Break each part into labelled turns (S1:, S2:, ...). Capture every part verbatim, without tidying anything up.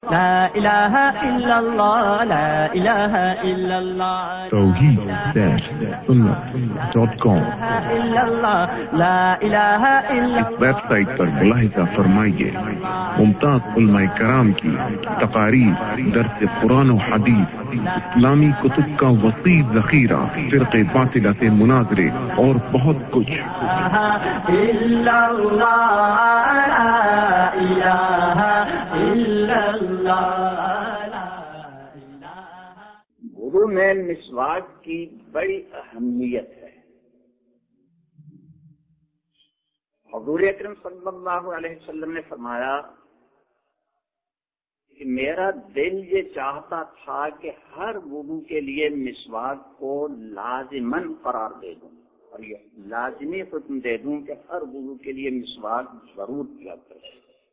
S1: لا الہ الا اللہ لا الہ الا اللہ
S2: توحید سنت ڈاٹ کام
S1: لا الہ الا
S2: اس ویب سائٹ پر ملاحظہ فرمائیے ممتاز علماء کرام کی تقاریر، درس قرآن و حدیث، اسلامی کتب کا وسیع ذخیرہ، فرقے باطلہ سے مناظرے اور بہت کچھ۔
S1: الا اللہ لا الہ الا اللہ۔
S3: وضو میں مسواک کی بڑی اہمیت ہے۔ حضور اکرم صلی اللہ علیہ وسلم نے فرمایا کہ میرا دل یہ چاہتا تھا کہ ہر وضو کے لیے مسواک کو لازماً قرار دے دوں اور یہ لازمی حکم دے دوں کہ ہر وضو کے لیے مسواک ضرور کیا کرے۔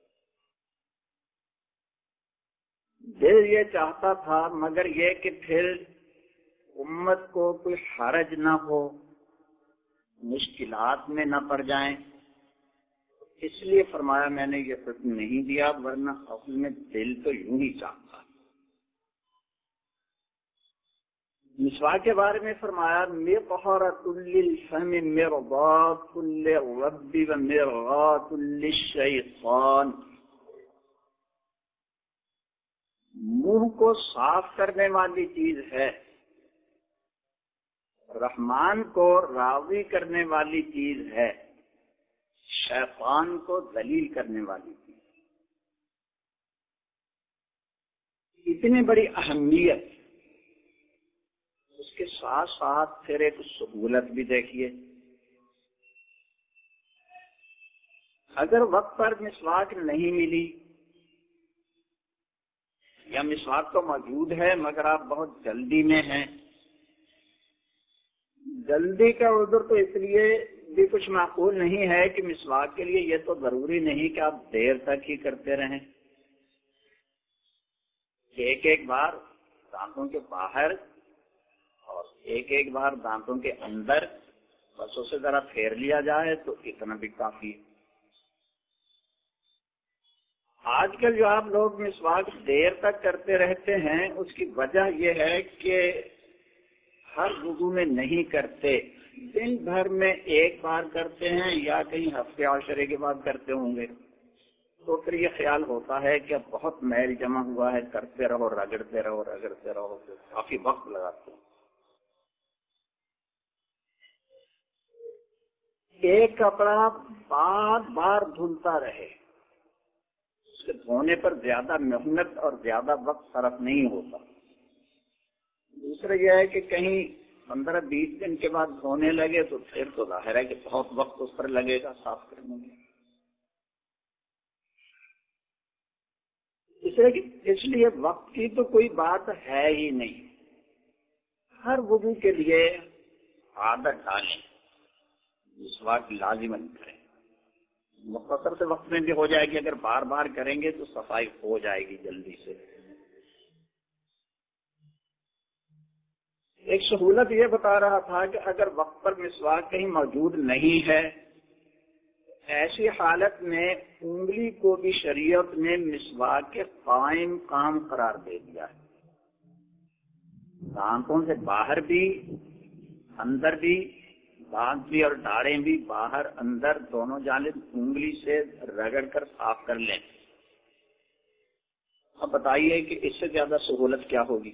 S3: دل یہ چاہتا تھا، مگر یہ کہ پھر امت کو کوئی حرج نہ ہو، مشکلات میں نہ پڑ جائیں، اس لیے فرمایا میں نے یہ حکم نہیں دیا، ورنہ اصل میں دل تو یوں ہی چاہتا۔ مسواک کے بارے میں فرمایا مطہرۃ للفم مرضاۃ للرب ومرغاۃ للشیطان، منہ کو صاف کرنے والی چیز ہے، رحمان کو راضی کرنے والی چیز ہے، شیطان کو ذلیل کرنے والی چیز۔ اتنی بڑی اہمیت، اس کے ساتھ ساتھ پھر ایک سہولت بھی دیکھیے۔ اگر وقت پر مسواک نہیں ملی یا مسواک تو موجود ہے مگر آپ بہت جلدی میں ہیں، جلدی کا عذر تو اس لیے بھی کچھ معقول نہیں ہے کہ مسواک کے لیے یہ تو ضروری نہیں کہ آپ دیر تک ہی کرتے رہیں، ایک ایک بار دانتوں کے باہر اور ایک ایک بار دانتوں کے اندر بس اسے ذرا پھیر لیا جائے تو اتنا بھی کافی ہے۔ آج کل جو آپ لوگ مسواک دیر تک کرتے رہتے ہیں اس کی وجہ یہ ہے کہ ہر وضو میں نہیں کرتے، دن بھر میں ایک بار کرتے ہیں یا کہیں ہفتے عشرے کے بعد کرتے ہوں گے، تو پھر یہ خیال ہوتا ہے کہ اب بہت میل جمع ہوا ہے، کرتے رہو رگڑتے رہو رگڑتے رہو، کافی وقت لگاتے ہیں۔ ایک کپڑا بار بار دھلتا رہے، اس کے دھونے پر زیادہ محنت اور زیادہ وقت صرف نہیں ہوتا۔ دوسرا یہ ہے کہ کہیں پندرہ بیس دن کے بعد دھونے لگے تو پھر تو ظاہر ہے کہ بہت وقت اس پر لگے گا صاف کرنے میں۔ اس لیے وقت کی تو کوئی بات ہے ہی نہیں، ہر وضو کے لیے عادت ڈالیں، مسواک لازماً کریں، مختصر سے وقت میں بھی ہو جائے گی، اگر بار بار کریں گے تو صفائی ہو جائے گی جلدی سے۔ ایک سہولت یہ بتا رہا تھا کہ اگر وقت پر مسواک کہیں موجود نہیں ہے، ایسی حالت میں انگلی کو بھی شریعت نے مسواک کے قائم کام قرار دے دیا ہے، دانتوں سے باہر بھی اندر بھی، دانت بھی اور داڑیں بھی باہر اندر دونوں جانب انگلی سے رگڑ کر صاف کر لیں۔ اب بتائیے کہ اس سے زیادہ سہولت کیا ہوگی؟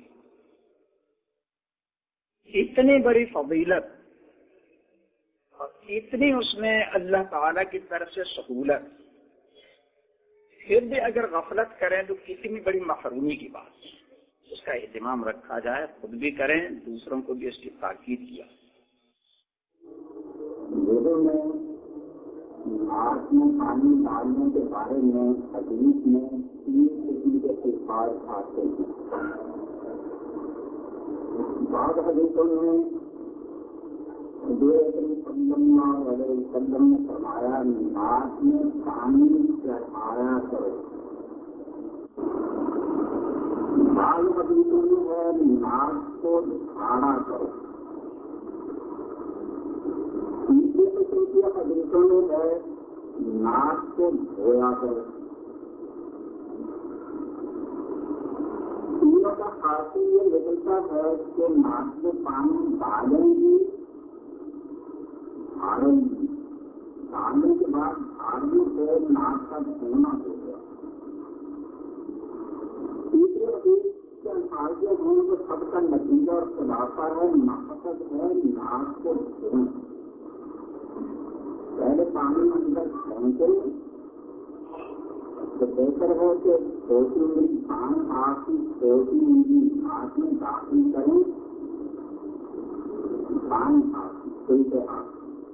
S3: اتنی بڑی فضیلت اور اتنی اس میں اللہ تعالی کی طرف سے سہولت، پھر بھی اگر غفلت کریں تو کتنی بڑی محرومی کی بات ہے۔ اس کا اہتمام رکھا جائے، خود بھی کریں، دوسروں کو بھی اس کی تاکید کیا۔
S4: وضو میں ناک میں پانی ڈالنے کے بارے میں حدیث میں تین قسم کے الفاظ آتے ہیں۔ بعض حدیثوں میں حضور اکرم صلی اللہ علیہ وسلم نے فرمایا ناک میں پانی چڑھایا کرو، بعض حدیثوں میں ہے ناک کو جھاڑا کرو، تیسری قسم کی حدیثوں میں ہے ناک کو دھویا کرو، خاصی یہ نکلتا ہے کہ ناک میں پانی ڈالیں گی ڈالیں گی ڈالنے کے بعد ڈالنے سے ناک کا دھونا ہو گیا. تیسرے حدیث کے الفاظ ہیں جو سب کا نتیجہ اور خلاصہ ہے مقصد ہے ناک کو دھونا. پہلے پانی اندر پھینکیں تو بہتر ہے کہ چھوٹی میری پان آپ کی چھوٹی میری ہاتھ میں داخل کریں پان ہاتھ الٹے ہاتھ.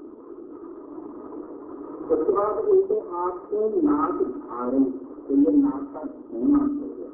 S4: اس کے بعد الٹے ہاتھ سے ناک جھاڑیں تو یہ ناک کا دھونا ہو گیا.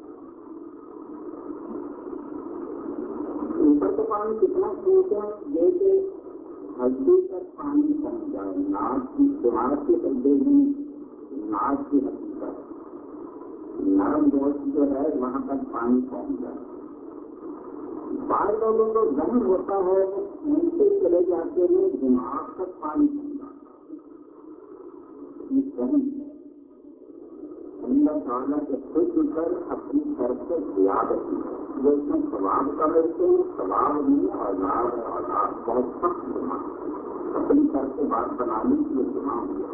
S4: اوپر تو پانی کتنا پھینکیں یہ کہ ہڈی تک پانی پہنچ جائے. ناک کی دماغ کے پردے میں ناک کی ہڈی تک نرم گوشت جو ہے وہاں تک پانی پہنچ جائے. بعض لوگوں کو ذہن ہوتا ہے وہ نیچے چلے جاتے ہیں دماغ تک پانی پہنچ جاتا ہے. یہ ذہن ہے اللہ تعالیٰ کے خود کر اپنی طرف سے زیادت کی ہے. جو اس میں ثواب کا رہتے ہیں ثواب میں آزاد آزاد بہت سخت دماغ اپنی طرف سے بات بنانے کی یہ دماغ ہے.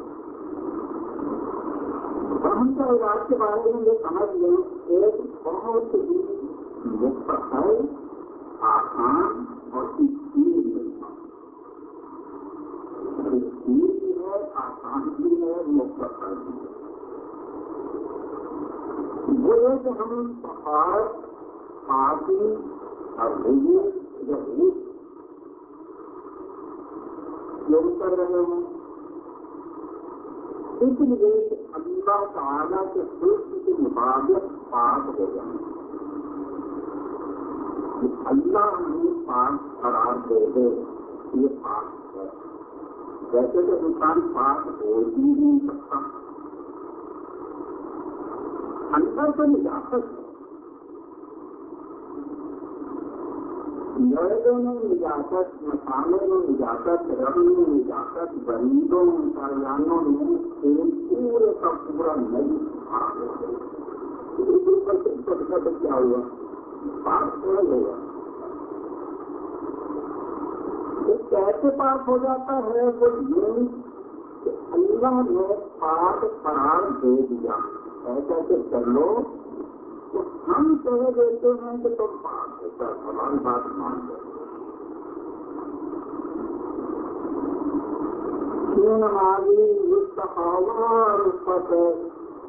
S4: ہم کا علاج کے بارے میں یہ سمجھ لیں ایک بہت ہی مختصر آسان اور تیز ملتا ہے. تیز بھی ہے آسان بھی ہے مختصر بھی ہے. وہ ہے کہ ہم طہارت پاکی اور وضو یا وضو شروع کر رہے ہیں اس لیے کہ اللہ تعالیٰ کے حکم کے مطابق پاک ہو جائیں. اللہ ہمیں پاک قرار دے دے یہ پاک ہے. ویسے تو انسان پاک ہو ہی نہیں سکتا. اندر سے نجاست لڑکوں میں نجاست مسالوں میں نجاست رنگ میں نجاست بریدوں میں سالیانوں میں تیل پورے کا پورا نہیں آگ ہو گئی. کیا ہوا پاک تھوڑا ہوگا. کیسے پاک ہو جاتا ہے وہ یہ کہ اللہ نے پاک قرار دے دیا. ایسا کہ کر لو تو ہم کہہ دیتے ہیں کہ تم پاک ہوتا ہے. ہماری بات مان لو. نمازی رشوت ہے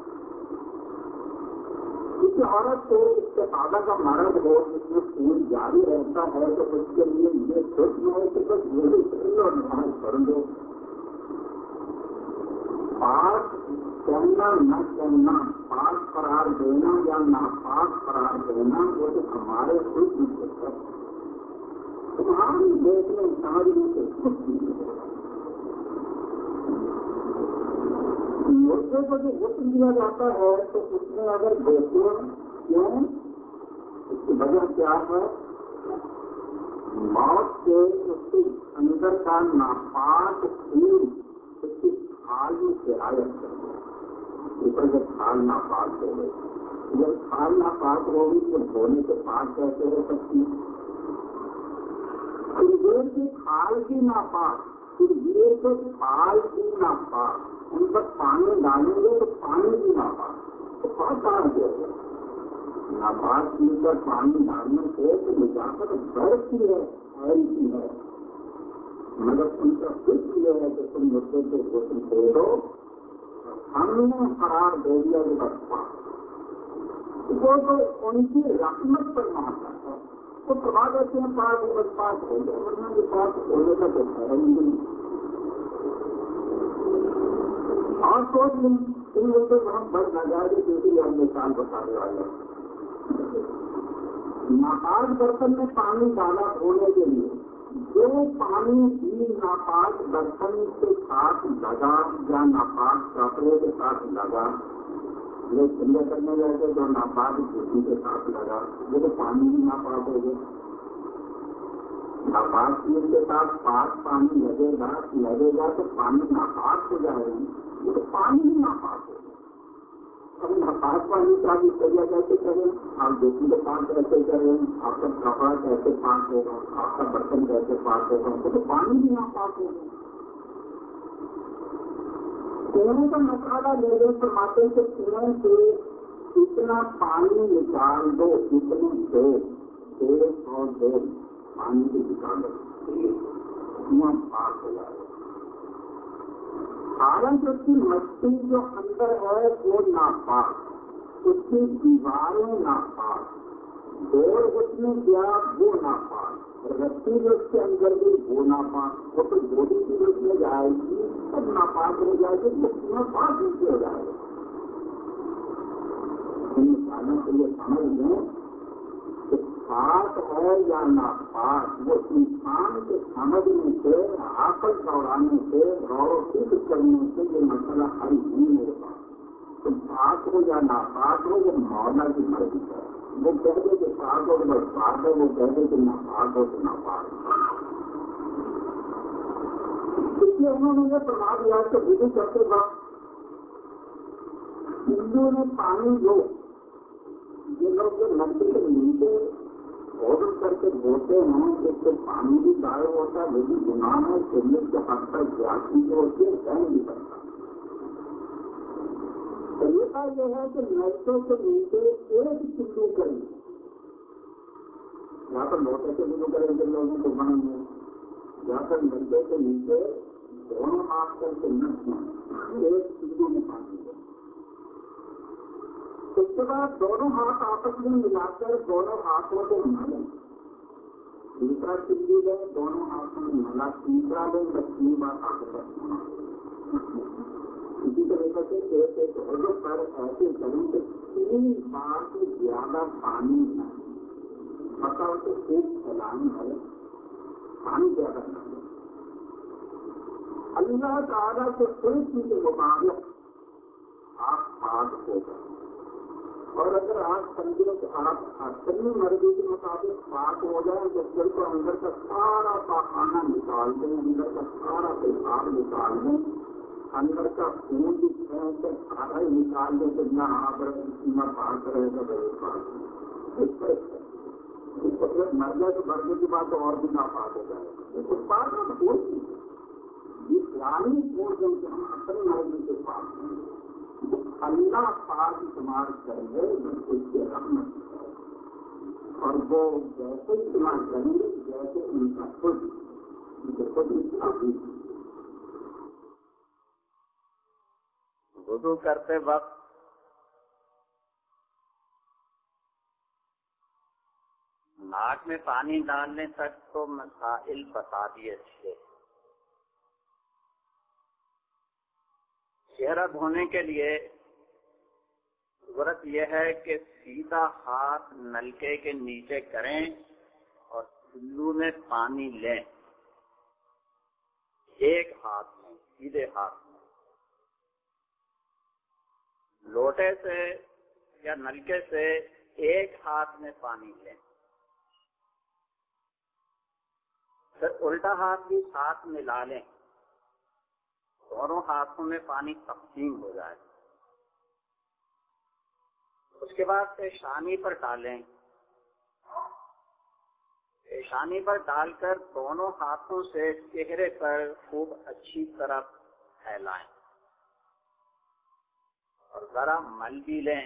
S4: کسی عورت کو استفادہ کا مرض ہو جس میں خون جاری رہتا ہے تو اس کے لیے یہ سوچ ہے کہ بس یہی کریں اور نماز پڑھ لو. پاک کہنا نہ کہنا پاک قرار دینا یا ناپاک قرار دینا وہ تو ہمارے خود میں ہے. تمہاری دیکھنے ساری سے کچھ نہیں ہے. مرغے کو جو حکم دیا جاتا ہے تو اس میں اگر دیکھیں کیوں اس کی وجہ کیا ہے موت سے اس کے اندر کا ناپاک خون اس کی کھال میں شرایت کر دیا. اوپر جب کھال ناپاک ہو گئی جب کھال ناپاک ہوگی تو دھونے سے پاک کیسے ہو سکتی ہے. پھر کی کھال کی ناپاک پھر یہ تو کھال کی ناپاک ان پر پانی ڈالیں گے تو پانی بھی ناپاک تو بہت بڑا دے گا. ناپاک چیز پر پانی ڈالنے سے تو نجاست بڑھتی ہے ایسی ہے مگر ان کا فکر یہ ہے کہ تم مجھے سے حکم دے دو ہم نے قرار دے دیا کہ بس پاک وہ تو ان کی رحمت پر مانتا ہے. تو کروا دیتے ہیں پاک بس پاک ہو گئے ورنہ کے پاس ہونے کا تو خیر نہیں. اور سوچ لیں ان لوگوں کو ہم بڑھ نہ جائے گے کیونکہ ہم مثال بتانے والے ہیں. ناپاک برتن میں پانی ڈالا دھونے کے لیے جو پانی بھی ناپاک برتن کے ساتھ لگا یا ناپاک کپڑے کے ساتھ لگا یہ ٹھنڈے کرنے لگے جو ناپاک جوتی کے ساتھ لگا وہ تو پانی بھی ناپاک ہو گیا. ناپاک چیز کے ساتھ پاک پانی لگے گا لگے گا تو پانی ناپاک ہو جائے گا. یہ تو پانی ہی ناپاک ہو گیا. اب ناپاک پانی کا بھی کیا کیسے کریں پاک دیکھیں تو پاک کیسے کریں، آپ کا کپڑا کیسے پاک ہوگا، آپ کا برتن کیسے پاک ہوگا، تو پانی بھی نہ پاک ہوگا. کنویں کا مسئلہ لے لیں فرماتے ہیں کہ کنویں سے اتنا پانی نکال دو، اتنے دو ایک اور دو پانی سے نکالو، کنواں پاک ہو جائے. حالانکہ اس کی مٹی جو اندر ہے وہ ناپاک، اس کی دیواریں ناپاک، ڈور اس میں گیا وہ ناپاک، رسی جو اس کے اندر گئی وہ ناپاک، وہ تو گولی کی اس میں جائے گی سب ناپاک ہو جائے گی، تو کنواں پاک نیچے ہو جائے گا. ان مثالوں کو یہ سمجھ لیں کہ پاک ہے یا ناپاک وہ انسان کے سمجھنے سے، عقل دوڑانے سے، غور و فکر کرنے سے یہ مسئلہ حل نہیں ہوگا. تو پاک ہو یا ناپاک ہو وہ مولا کی مرضی ہے. وہ کہہ دے کہ پاک ہو تو بس پاک ہے، وہ کہہ دے کہ ناپاک ہو تو ناپاک ہے. اس لیے انہوں نے یہ فرما دیا کہ وضو کرتے وقت ہندو نے پانی جو یہ لوگ جو ندی کے نیچے غسل کر کے دھوتے ہیں اس سے پانی بھی ضائع ہوتا ہے، وہ بھی گناہ ہے، شریعت کے حد تک زیادتی جو ہوتی ہے رہ نہیں سکتا. طریقہ یہ ہے کہ نلکوں کے نیچے ایک چلو کریں، یا تو لوٹے سے چلو کریں جن لوگوں کو بنے میں، یا پھر نلکے کے نیچے دونوں ہاتھ کر کے نچیں ایک چلو میں پانی دیں. اس کے بعد دونوں ہاتھ آپس میں ملا کر دونوں ہاتھوں کو ملیں، دوسرا چلی لیں دونوں ہاتھوں میں ملا، تیسرا لیں بس تین بار آگے بڑھنا. اسی طریقے سے ایک ایک عضو پر ایسے کریں کہ تین بار سے زیادہ پانی نہ مطلب سے خوب پھیلانی ہے، پانی زیادہ نہ ہے. اللہ تعالیٰ کے خلق کے مطابق آپ پاک ہو گئے. اور اگر آپ سمجھیں کہ آپ اپنی مرضی کے مطابق پاک ہو جائیں تو پھر تو اندر کا سارا پاخانہ نکال دیں، اندر کا سارا پیشاب نکال دیں، اندر کا خون بھی پھینک کر سارا ہی نکال دیں کہ نہ آپ نہ پاک رہے گا بڑے پاک. اس پر مر جائے تو مرنے کی بات تو اور بھی نہ پاک ہو جائے گا. اس پاک کا کوئی یہ پرانی چھوڑ دیں کہ ہم اپنی مرضی سے پاک ہیں. اللہ پاک استعمال کریں گے اس کے رحمت ہے، اور وہ جیسے استعمال کریں گے جیسے ان کا خود خود استعمال.
S3: وضو کرتے وقت ناک میں پانی ڈالنے تک تو مسائل بتا دیے تھے. چہرہ دھونے کے لیے ضرورت یہ ہے کہ سیدھا ہاتھ نلکے کے نیچے کریں اور چلو میں پانی لیں، ایک ہاتھ میں سیدھے ہاتھ میں. لوٹے سے یا نلکے سے ایک ہاتھ میں پانی لیں، پھر الٹا ہاتھ بھی ساتھ ملا لیں، دونوں ہاتھوں میں پانی تقسیم ہو جائے. اس کے بعد پیشانی پر ڈالیں، پیشانی پر ڈال کر دونوں ہاتھوں سے چہرے پر خوب اچھی طرح پھیلائیں اور ذرا مل بھی لیں.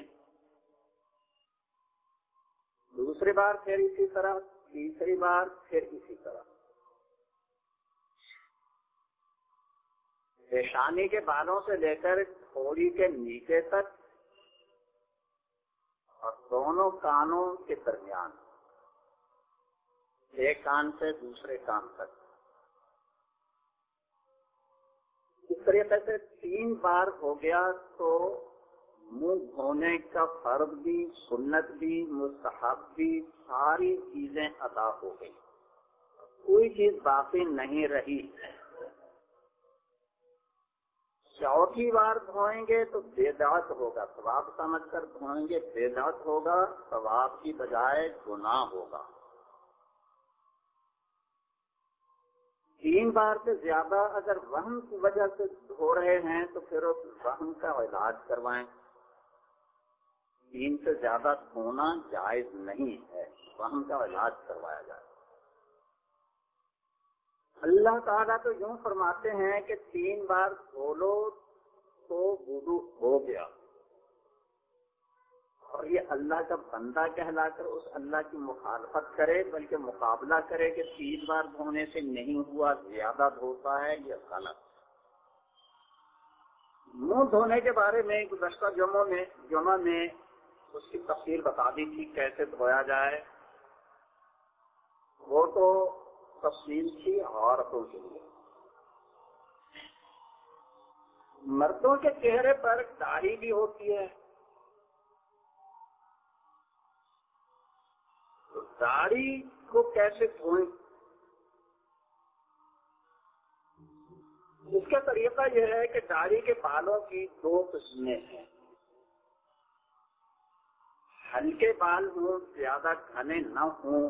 S3: دوسری بار پھر اسی طرح، تیسری بار پھر اسی طرح. پیشانی کے بالوں سے لے کر تھوڑی کے نیچے تک اور دونوں کانوں کے درمیان، ایک کان سے دوسرے کان تک. اس طریقے سے تین بار ہو گیا تو منہ دھونے کا فرض بھی، سنت بھی، مستحب بھی، ساری چیزیں ادا ہو گئی، کوئی چیز باقی نہیں رہی. چوتھی بار دھوئیں گے تو بدعت ہوگا، ثواب سمجھ کر دھوئیں گے بدعت ہوگا، ثواب کی بجائے گناہ ہوگا. تین بار سے زیادہ اگر وہم کی وجہ سے دھو رہے ہیں تو پھر اس وہم کا علاج کروائیں. تین سے زیادہ دھونا جائز نہیں ہے، وہم کا علاج کروایا جائے۔ اللہ تعالیٰ تو یوں فرماتے ہیں کہ تین بار دھو لو تو وضو ہو گیا، اور یہ اللہ کا بندہ کہلا کر اس اللہ کی مخالفت کرے بلکہ مقابلہ کرے کہ تین بار دھونے سے نہیں ہوا، زیادہ دھوتا ہے، یہ غلط۔ منہ دھونے کے بارے میں گزشتہ جمعوں میں جمعہ میں اس کی تفصیل بتا دی تھی کیسے دھویا جائے، وہ تو تفصیل تھی عورتوں کے لیے۔ مردوں کے چہرے پر داڑھی بھی ہوتی ہے، تو داڑھی کو کیسے دھوئیں؟ اس کا طریقہ یہ ہے کہ داڑھی کے بالوں کی دو قسمیں ہیں، ہلکے بال ہوں، زیادہ گھنے نہ ہوں۔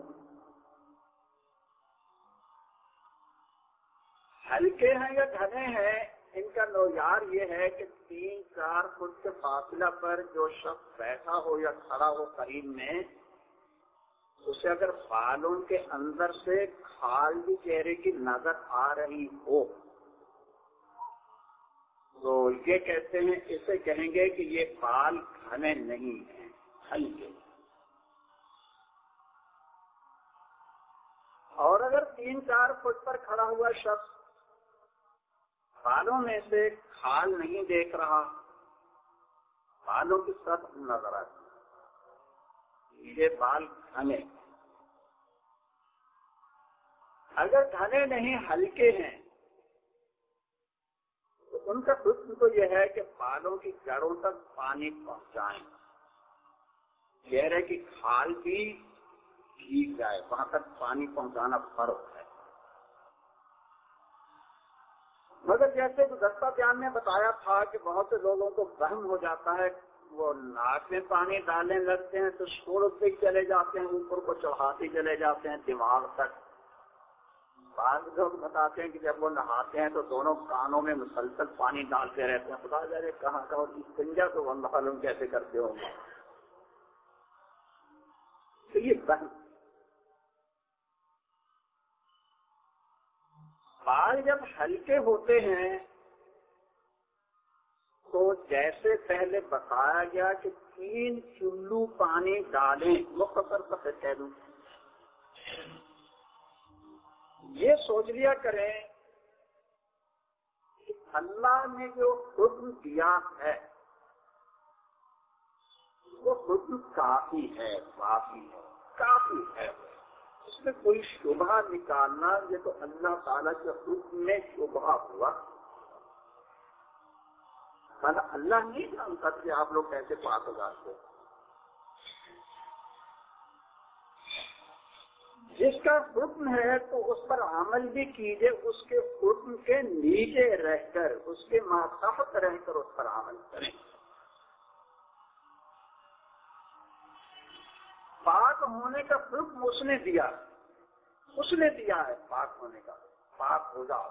S3: ہلکے ہیں یا گھنے ہیں، ان کا معیار یہ ہے کہ تین چار فٹ کے فاصلہ پر جو شخص بیٹھا ہو یا کھڑا ہو قریب میں، اسے اگر بالوں کے اندر سے کھال بھی چہرے کی نظر آ رہی ہو تو یہ کہتے ہیں، اسے کہیں گے کہ یہ بال گھنے نہیں ہیں، ہلکے۔ اور اگر تین چار فٹ پر کھڑا ہوا شخص بالوں میں سے کھال نہیں دیکھ رہا، بالوں کی سطح نظر آتی، یہ بال گھنے۔ اگر گھنے نہیں ہلکے ہیں تو ان کا حکم تو یہ ہے کہ بالوں کی جڑوں تک پانی پہنچائیں، چہرے کی کھال بھی بھیگ جائے، وہاں تک پانی پہنچانا فرض ہے۔ مگر جیسے گزشتہ بیان میں بتایا تھا کہ بہت سے لوگوں کو وہم ہو جاتا ہے، وہ ناک میں پانی ڈالنے لگتے ہیں تو چھوڑتے چلے جاتے ہیں، اوپر کو چڑھاتے چلے جاتے ہیں دماغ تک۔ بعض لوگ بتاتے ہیں کہ جب وہ نہاتے ہیں تو دونوں کانوں میں مسلسل پانی ڈالتے رہتے ہیں، خدا جانے کہاں کہاں استنجا تو اللہ معلوم کیسے کرتے ہوں گے۔ تو یہ وہم، بال جب ہلکے ہوتے ہیں تو جیسے پہلے بتایا گیا کہ تین چلو پانی ڈالیں، مختصر سے کہہ دوں، یہ سوچ لیا کریں کہ اللہ نے جو حکم دیا ہے وہ حکم کافی ہے، کافی ہے، کافی ہے، اس میں کوئی شبہ نکالنا یہ تو اللہ تعالیٰ کے حکم میں شبہ ہوا۔ اللہ نہیں جانتا کہ آپ لوگ کیسے پاک ہو جاتے۔ جس کا حکم ہے تو اس پر عمل بھی کیجئے، اس کے حکم کے نیچے رہ کر، اس کے ماتحت رہ کر اس پر عمل کریں۔ پاک ہونے کا حکم اس نے دیا، اس نے دیا ہے پاک ہونے کا، پاک ہو جاؤ۔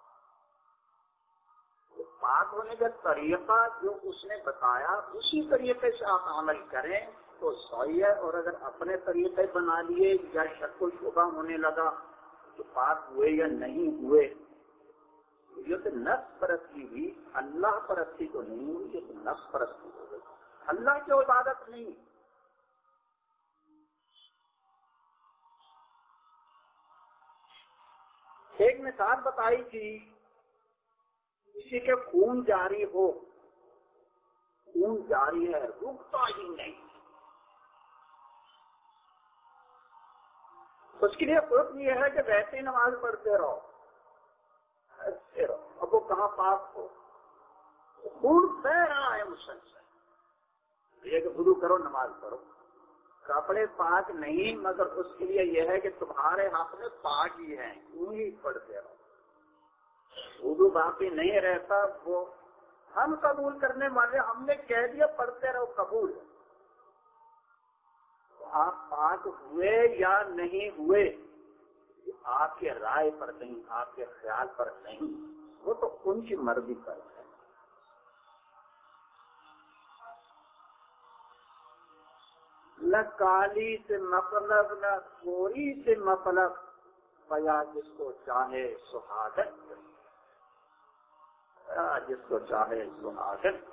S3: پاک ہونے کا طریقہ جو اس نے بتایا اسی طریقے سے آپ عمل کریں تو صحیح ہے، اور اگر اپنے طریقے بنا لیے یا شک و شبہ ہونے لگا کہ پاک ہوئے یا نہیں ہوئے، یہ تو نفس پرستی ہوئی، اللہ پرستی تو نہیں ہوئی، یہ تو نفس پرستی ہو گئی، اللہ کی عبادت نہیں۔ ایک مثال بتائی تھی، کسی کے خون جاری ہو، خون جاری ہے، رکتا ہی نہیں، اس کے لیے حکم یہ ہے کہ ویسے ہی نماز پڑھتے رہو، ایسے رہو۔ اب وہ کہاں پاک ہو، خون بہ رہا ہے مسلسل، یہ کہ وضو کرو نماز پڑھو، کپڑے پاک نہیں، مگر اس کے لیے یہ ہے کہ تمہارے ہاتھ میں پاک ہی ہے، یوں ہی پڑھتے رہو۔ وضو باقی نہیں رہتا، وہ ہم قبول کرنے والے، ہم نے کہہ دیا پڑھتے رہو، قبول ہے۔ آپ پاک ہوئے یا نہیں ہوئے آپ کے رائے پر نہیں، آپ کے خیال پر نہیں، وہ تو ان کی مرضی پر ہے۔ نہ کالی سے مطلب نہ گوری سے مطلب، پیا جس کو چاہے سہاگت، پیا جس کو چاہے سہاگت۔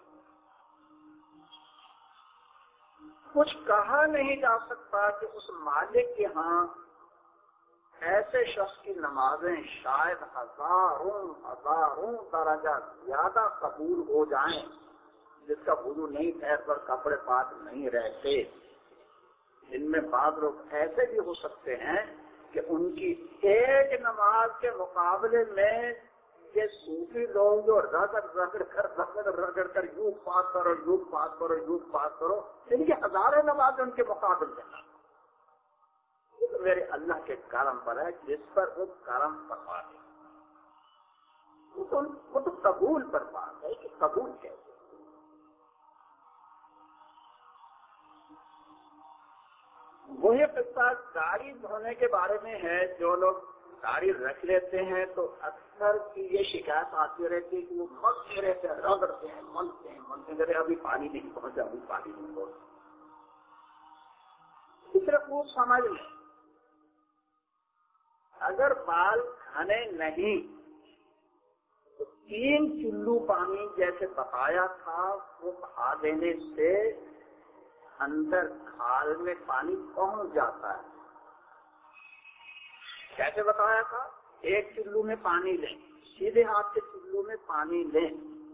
S3: کچھ کہا نہیں جا سکتا کہ اس مالک کے ہاں ایسے شخص کی نمازیں شاید ہزاروں ہزاروں درجہ زیادہ قبول ہو جائیں جس کا وضو نہیں، پیر پر کپڑے پاک نہیں رہتے۔ ان میں بعض لوگ ایسے بھی ہو سکتے ہیں کہ ان کی ایک نماز کے مقابلے میں یہ صوفی لوگ جو رگڑ رگڑ کر رگڑ رگڑ کر یوں پاس کرو یوں پاس کرو یوں پاس کرو، ان کی ہزاروں نمازیں ان کے مقابلے میں، تو میرے اللہ کے کرم پر ہے جس پر وہ کرم فرما دے، وہ تو قبول پر بات ہے کہ قبول کیسے۔ وہی قصہ گاڑی دھونے کے بارے میں ہے۔ جو لوگ گاڑی رکھ لیتے ہیں تو اکثر کی یہ شکایت آتی رہتی ہے کہ وہ ملتے رہتے ہیں، رگڑتے ہیں، ملتے ہیں ملتے ہیں، ابھی پانی نہیں پہنچا ابھی پانی نہیں پہنچا۔ صرف وہ سمجھ لیں اگر بال گھنے نہیں تو تین چلو پانی جیسے بتایا تھا وہ بہا دینے سے اندر کھال میں پانی پہنچ جاتا ہے۔ کیسے بتایا تھا؟ ایک چلو میں پانی لیں، سیدھے ہاتھ کے چلو میں پانی لیں،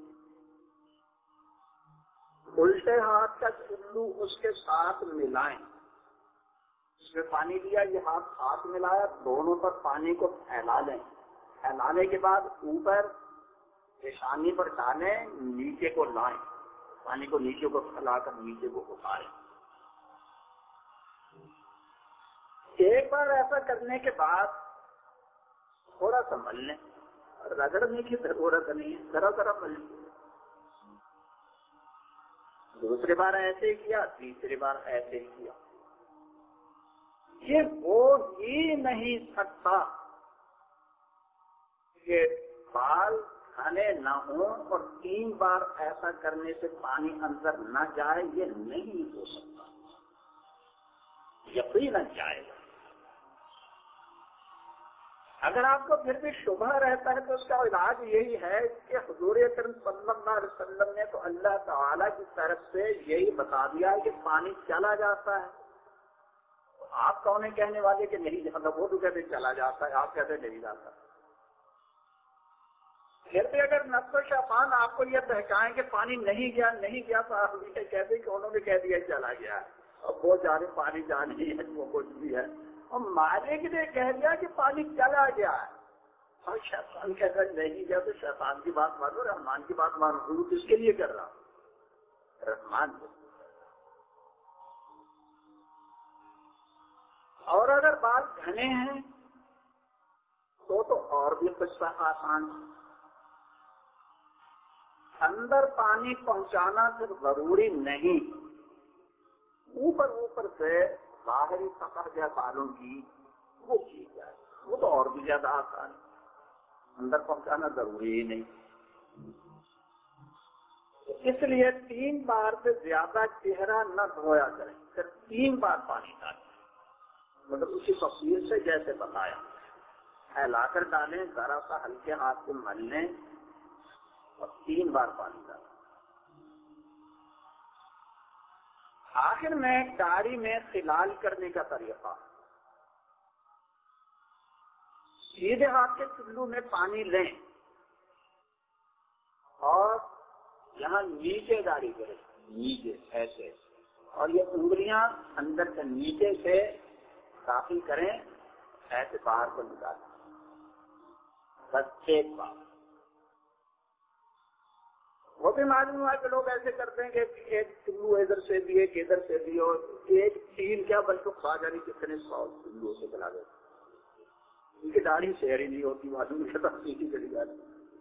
S3: الٹے ہاتھ کا چلو اس کے ساتھ ملائیں، اس میں پانی لیا، یہ ہاتھ ہاتھ ملایا، دونوں پر پانی کو پھیلا لیں، پھیلانے کے بعد اوپر پیشانی پر ڈالیں، نیچے کو لائیں، پانی کو نیچے کو پھیلا کر نیچے کو اٹھائیں۔ ایک بار ایسا کرنے کے بعد تھوڑا سا مل لیں، رگڑنے کی ضرورت نہیں ہے، ذرا ذرا مل لیں۔ دوسری بار ایسے ہی کیا، تیسری بار ایسے ہی کیا۔ یہ ہو ہی نہیں سکتا کہ بال کھانے نہ ہوں اور تین بار ایسا کرنے سے پانی اندر نہ جائے، یہ نہیں ہو سکتا، یقیناً جائے گا۔ اگر آپ کو پھر بھی شبہ رہتا ہے تو اس کا علاج یہی ہے کہ حضور اکرم صلی اللہ علیہ وسلم نے تو اللہ تعالی کی طرف سے یہی بتا دیا کہ پانی چلا جاتا ہے، آپ کون کہنے والے کہ نہیں جاتا؟ وہ تو کہتے چلا جاتا ہے، آپ کہتے نہیں جاتا۔ پھر بھی اگر نفس و شیطان آپ کو یہ بہکائیں کہ پانی نہیں گیا نہیں گیا تو آپ یہ کہتے کہ انہوں نے کہہ دیا چلا گیا، اب وہ جانے پانی جانے ہے وہ کچھ بھی ہے، اور مالک نے کہہ دیا کہ پانی چلا گیا ہے، اور شیطان کہتا ہے نہیں گیا، تو شیطان کی بات مانو، رحمان کی بات مانو، گرو کس کے لیے کر رہا؟ رحمان کو۔ اور اگر بات گھنے ہیں تو تو اور بھی قصہ آسان ہے۔ اندر پانی پہنچانا صرف ضروری نہیں، اوپر اوپر سے ظاہری سطح جو بالوں کی وہ کی جائے، وہ تو اور بھی زیادہ آسان ہے، اندر پہنچانا ضروری ہی نہیں۔ اس لیے تین بار سے زیادہ چہرہ نہ دھویا کریں، صرف تین بار پانی ڈالیں، مطلب اسی تفصیل سے جیسے بتایا، پھیلا کر ڈالیں، ذرا سا ہلکے ہاتھ سے مل لیں اور تین بار پانی ڈالیں۔ آخر میں داڑھی میں خلال کرنے کا طریقہ، سیدھے ہاتھ کے چلو میں پانی لیں اور یہاں نیچے داڑھی کریں، نیچے ایسے، اور یہ انگلیاں اندر سے نیچے سے داخل کریں، ایسے باہر کو نکالیں، بس ایک بار۔ وہ بھی معلوم ہوا کہ لوگ ایسے کرتے ہیں کہ ایک چلو ادھر سے بھی ایک ادھر سے بھی، اور ایک تین کیا بلکہ کھا جانی کتنے سو چلو سے چلا دیتے، ان کی داڑھی شہری نہیں ہوتی، معلوم کے ساتھ سیدھی چلی جاتی،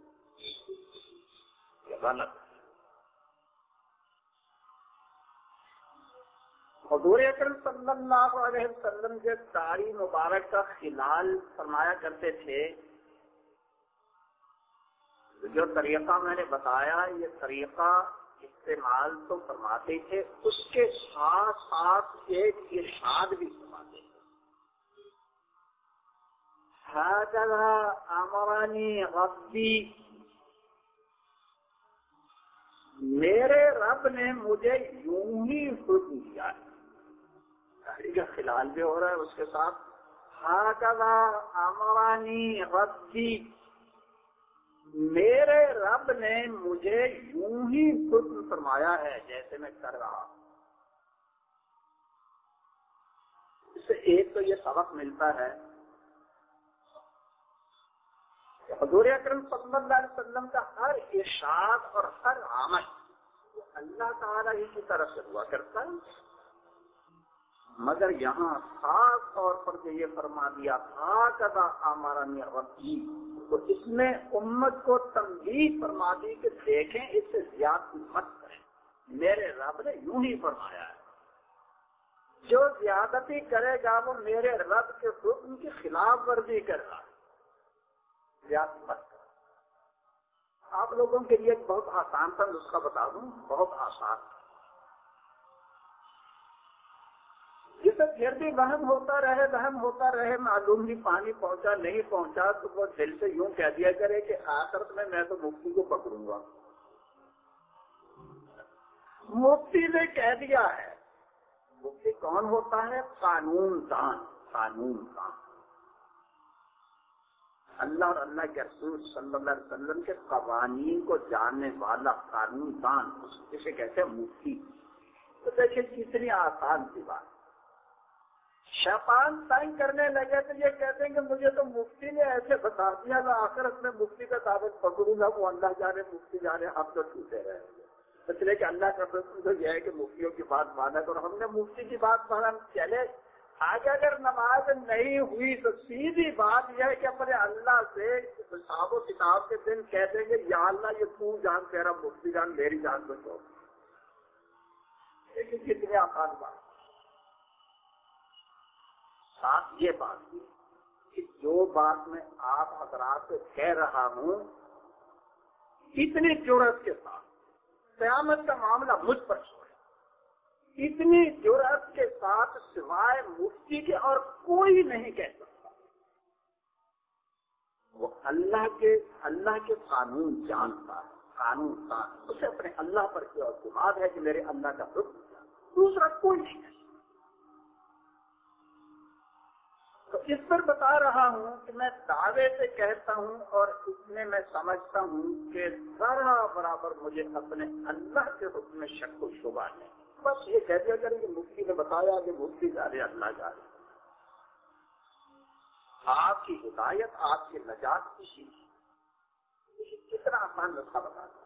S3: یہ غلط۔ حضور اکرم صلی اللہ علیہ وسلم کے داڑھی مبارک کا خلال فرمایا کرتے تھے۔ جو طریقہ میں نے بتایا یہ طریقہ استعمال تو فرماتے تھے، اس کے ساتھ ساتھ ایک ارشاد بھی فرماتے تھے، ہاکذا امرنی ربی، میرے رب نے مجھے یوں ہی حکم دیا ہے. داڑھی کا خلال بھی ہو رہا ہے اس کے ساتھ، ہاکذا امرنی ربی، میرے رب نے مجھے یوں ہی حکم فرمایا ہے جیسے میں کر رہا ہوں. اس سے ایک تو یہ سبق ملتا ہے کہ حضور اکرم صلی اللہ علیہ وسلم کا ہر ارشاد اور ہر عمل اللہ تعالیٰ ہی کی طرف سے ہوا کرتا ہے، مگر یہاں خاص طور پر جو یہ فرما دیا ہاکذا امرنی ربی، تو اس میں امت کو تنبیہ فرما دی کہ دیکھیں اس سے زیادتی مت کریں، میرے رب نے یوں ہی فرمایا ہے. جو زیادتی کرے گا وہ میرے رب کے حکم کی خلاف ورزی کرے گا. زیادتی مت کریں. آپ لوگوں کے لیے ایک بہت آسان سا نسخہ بتا دوں، بہت آسان. جسے پھر بھی وہم ہوتا رہے وہم ہوتا رہے معلوم نہیں پانی پہنچا نہیں پہنچا، تو وہ دل سے یوں کہہ دیا کرے کہ آخرت میں میں تو مفتی کو پکڑوں گا. مفتی نے کہہ دیا ہے. مفتی کون ہوتا ہے؟ قانون دان. قانون دان اللہ اور اللہ کے رسول صلی اللہ علیہ وسلم کے قوانین کو جاننے والا قانون دان، اسے کہتے ہیں مفتی. تو دیکھیں کتنی آسان سی بات. شیطان تنگ کرنے لگے تو یہ کہتے ہیں کہ مجھے تو مفتی نے ایسے بتا دیا، میں آخرت میں مفتی کا دعوت پکڑوں گا، وہ اللہ جانے مفتی جانے، ہم تو چھوٹے رہیں گے. اس لیے کہ اللہ کا حکم تو یہ ہے کہ مفتیوں کی بات مانا کرو. ہم نے مفتی کی بات مانا چلے. آگے اگر نماز نہیں ہوئی تو سیدھی بات یہ ہے کہ اپنے اللہ سے حساب و کتاب کے دن کہہ دیں گے یا اللہ یہ تو جان تیرا مفتی جان میری جان کو چھوڑ. لیکن کتنی آسان بات. ساتھ یہ بات کہ جو بات میں آپ حضرات سے کہہ رہا ہوں اتنی جرأت کے ساتھ قیامت کا معاملہ مجھ پر چھوڑے، اتنی جرأت کے ساتھ سوائے مفتی کے اور کوئی نہیں کہہ سکتا. وہ اللہ کے اللہ کے قانون جانتا ہے، قانون دان. اسے اپنے اللہ پر کیا اعتماد ہے کہ میرے اللہ کا حکم دوسرا کوئی نہیں ہے. تو اس پر بتا رہا ہوں کہ میں دعوے سے کہتا ہوں اور اس میں میں سمجھتا ہوں کہ ذرا برابر مجھے اپنے اللہ کے حکم میں شک و شبہ ہے. بس یہ کہہ دیا کریں کہ مفتی نے بتایا کہ مفتی جا رہے اللہ جا رہے. آپ کی ہدایت آپ کی نجات کسی کتنا آسان نسخہ بتا دیا.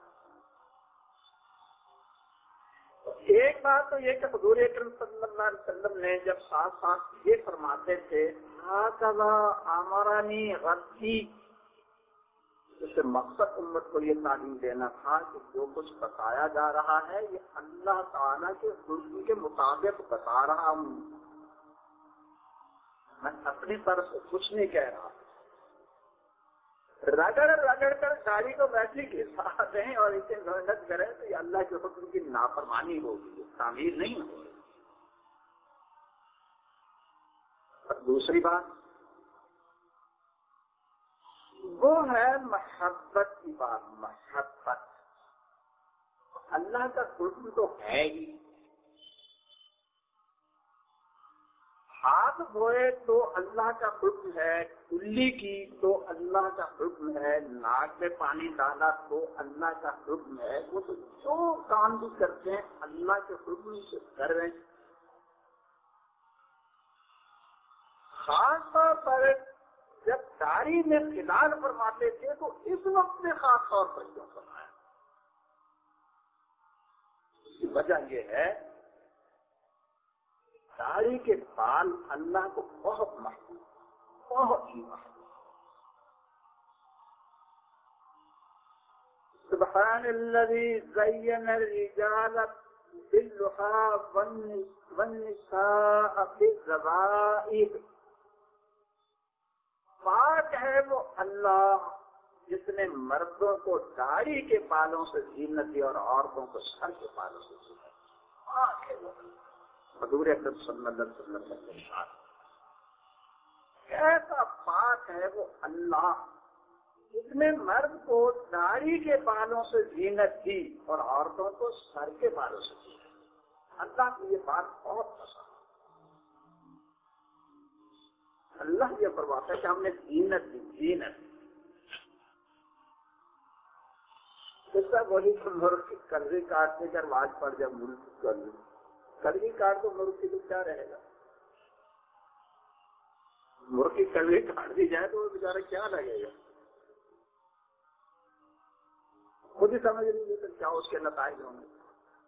S3: ایک بات تو یہ کہ حضور اکرم صلی اللہ علیہ وسلم نے جب ساتھ ساتھ یہ فرماتے تھے ہاکذا امرنی ربی، اس سے مقصد امت کو یہ تعلیم دینا تھا کہ جو کچھ بتایا جا رہا ہے یہ اللہ تعالیٰ کے حکم کے مطابق بتا رہا ہوں، میں اپنی طرف سے کچھ نہیں کہہ رہا. رگڑ رگڑ کر گاڑی کو ویسے گھسا دیں اور اسے محنت کریں تو یہ اللہ کے حکم کی نافرمانی ہوگی، تعمیر نہیں ہوگی. اور دوسری بات وہ ہے محبت کی بات. محبت اللہ کا حکم تو ہے ہی. ہاتھ دھوئے تو اللہ کا حکم ہے، کلی کی تو اللہ کا حکم ہے، ناک میں پانی ڈالا تو اللہ کا حکم ہے. وہ تو جو کام بھی کرتے ہیں اللہ کے حکم سے کر رہے ہیں. خاص طور پر جب داڑھی میں خلال فرماتے تھے تو اس وقت میں خاص طور پر کیوں فرمایا؟ اس کی وجہ یہ ہے داڑھی کے بال اللہ کو بہت محبوب، بہت ہی محبوب. سبحان الذی زین الرجال باللحى والنساء بالذبائح. پاک ہے وہ اللہ جس نے مردوں کو داڑھی کے بالوں سے زینت دی اور عورتوں کو سر کے بالوں سے زینت دی۔ حضور اکرم صلی اللہ علیہ وسلم کا ارشاد، ایسا پاک ہے وہ اللہ جس نے مرد کو داڑھی کے بالوں سے زینت دی اور عورتوں کو سر کے بالوں سے زینت۔ اللہ کو یہ بات بہت پسند، اللہ یہ فرماتا ہے کہ ہم نے زینت دی، زینت اس کا وہی مرغ کی کلوی کاٹنے کا رواج پڑ جائے، مرغ کی کلوی کلوی کاٹ تو مرغ کی تو کیا رہے گا؟ مرغ کی کلوی کاٹ دی جائے تو وہ بیچارہ کیا لگے گا؟ خود ہی سمجھ لیجیے تو کیا اس کے نتائج ہوں گے۔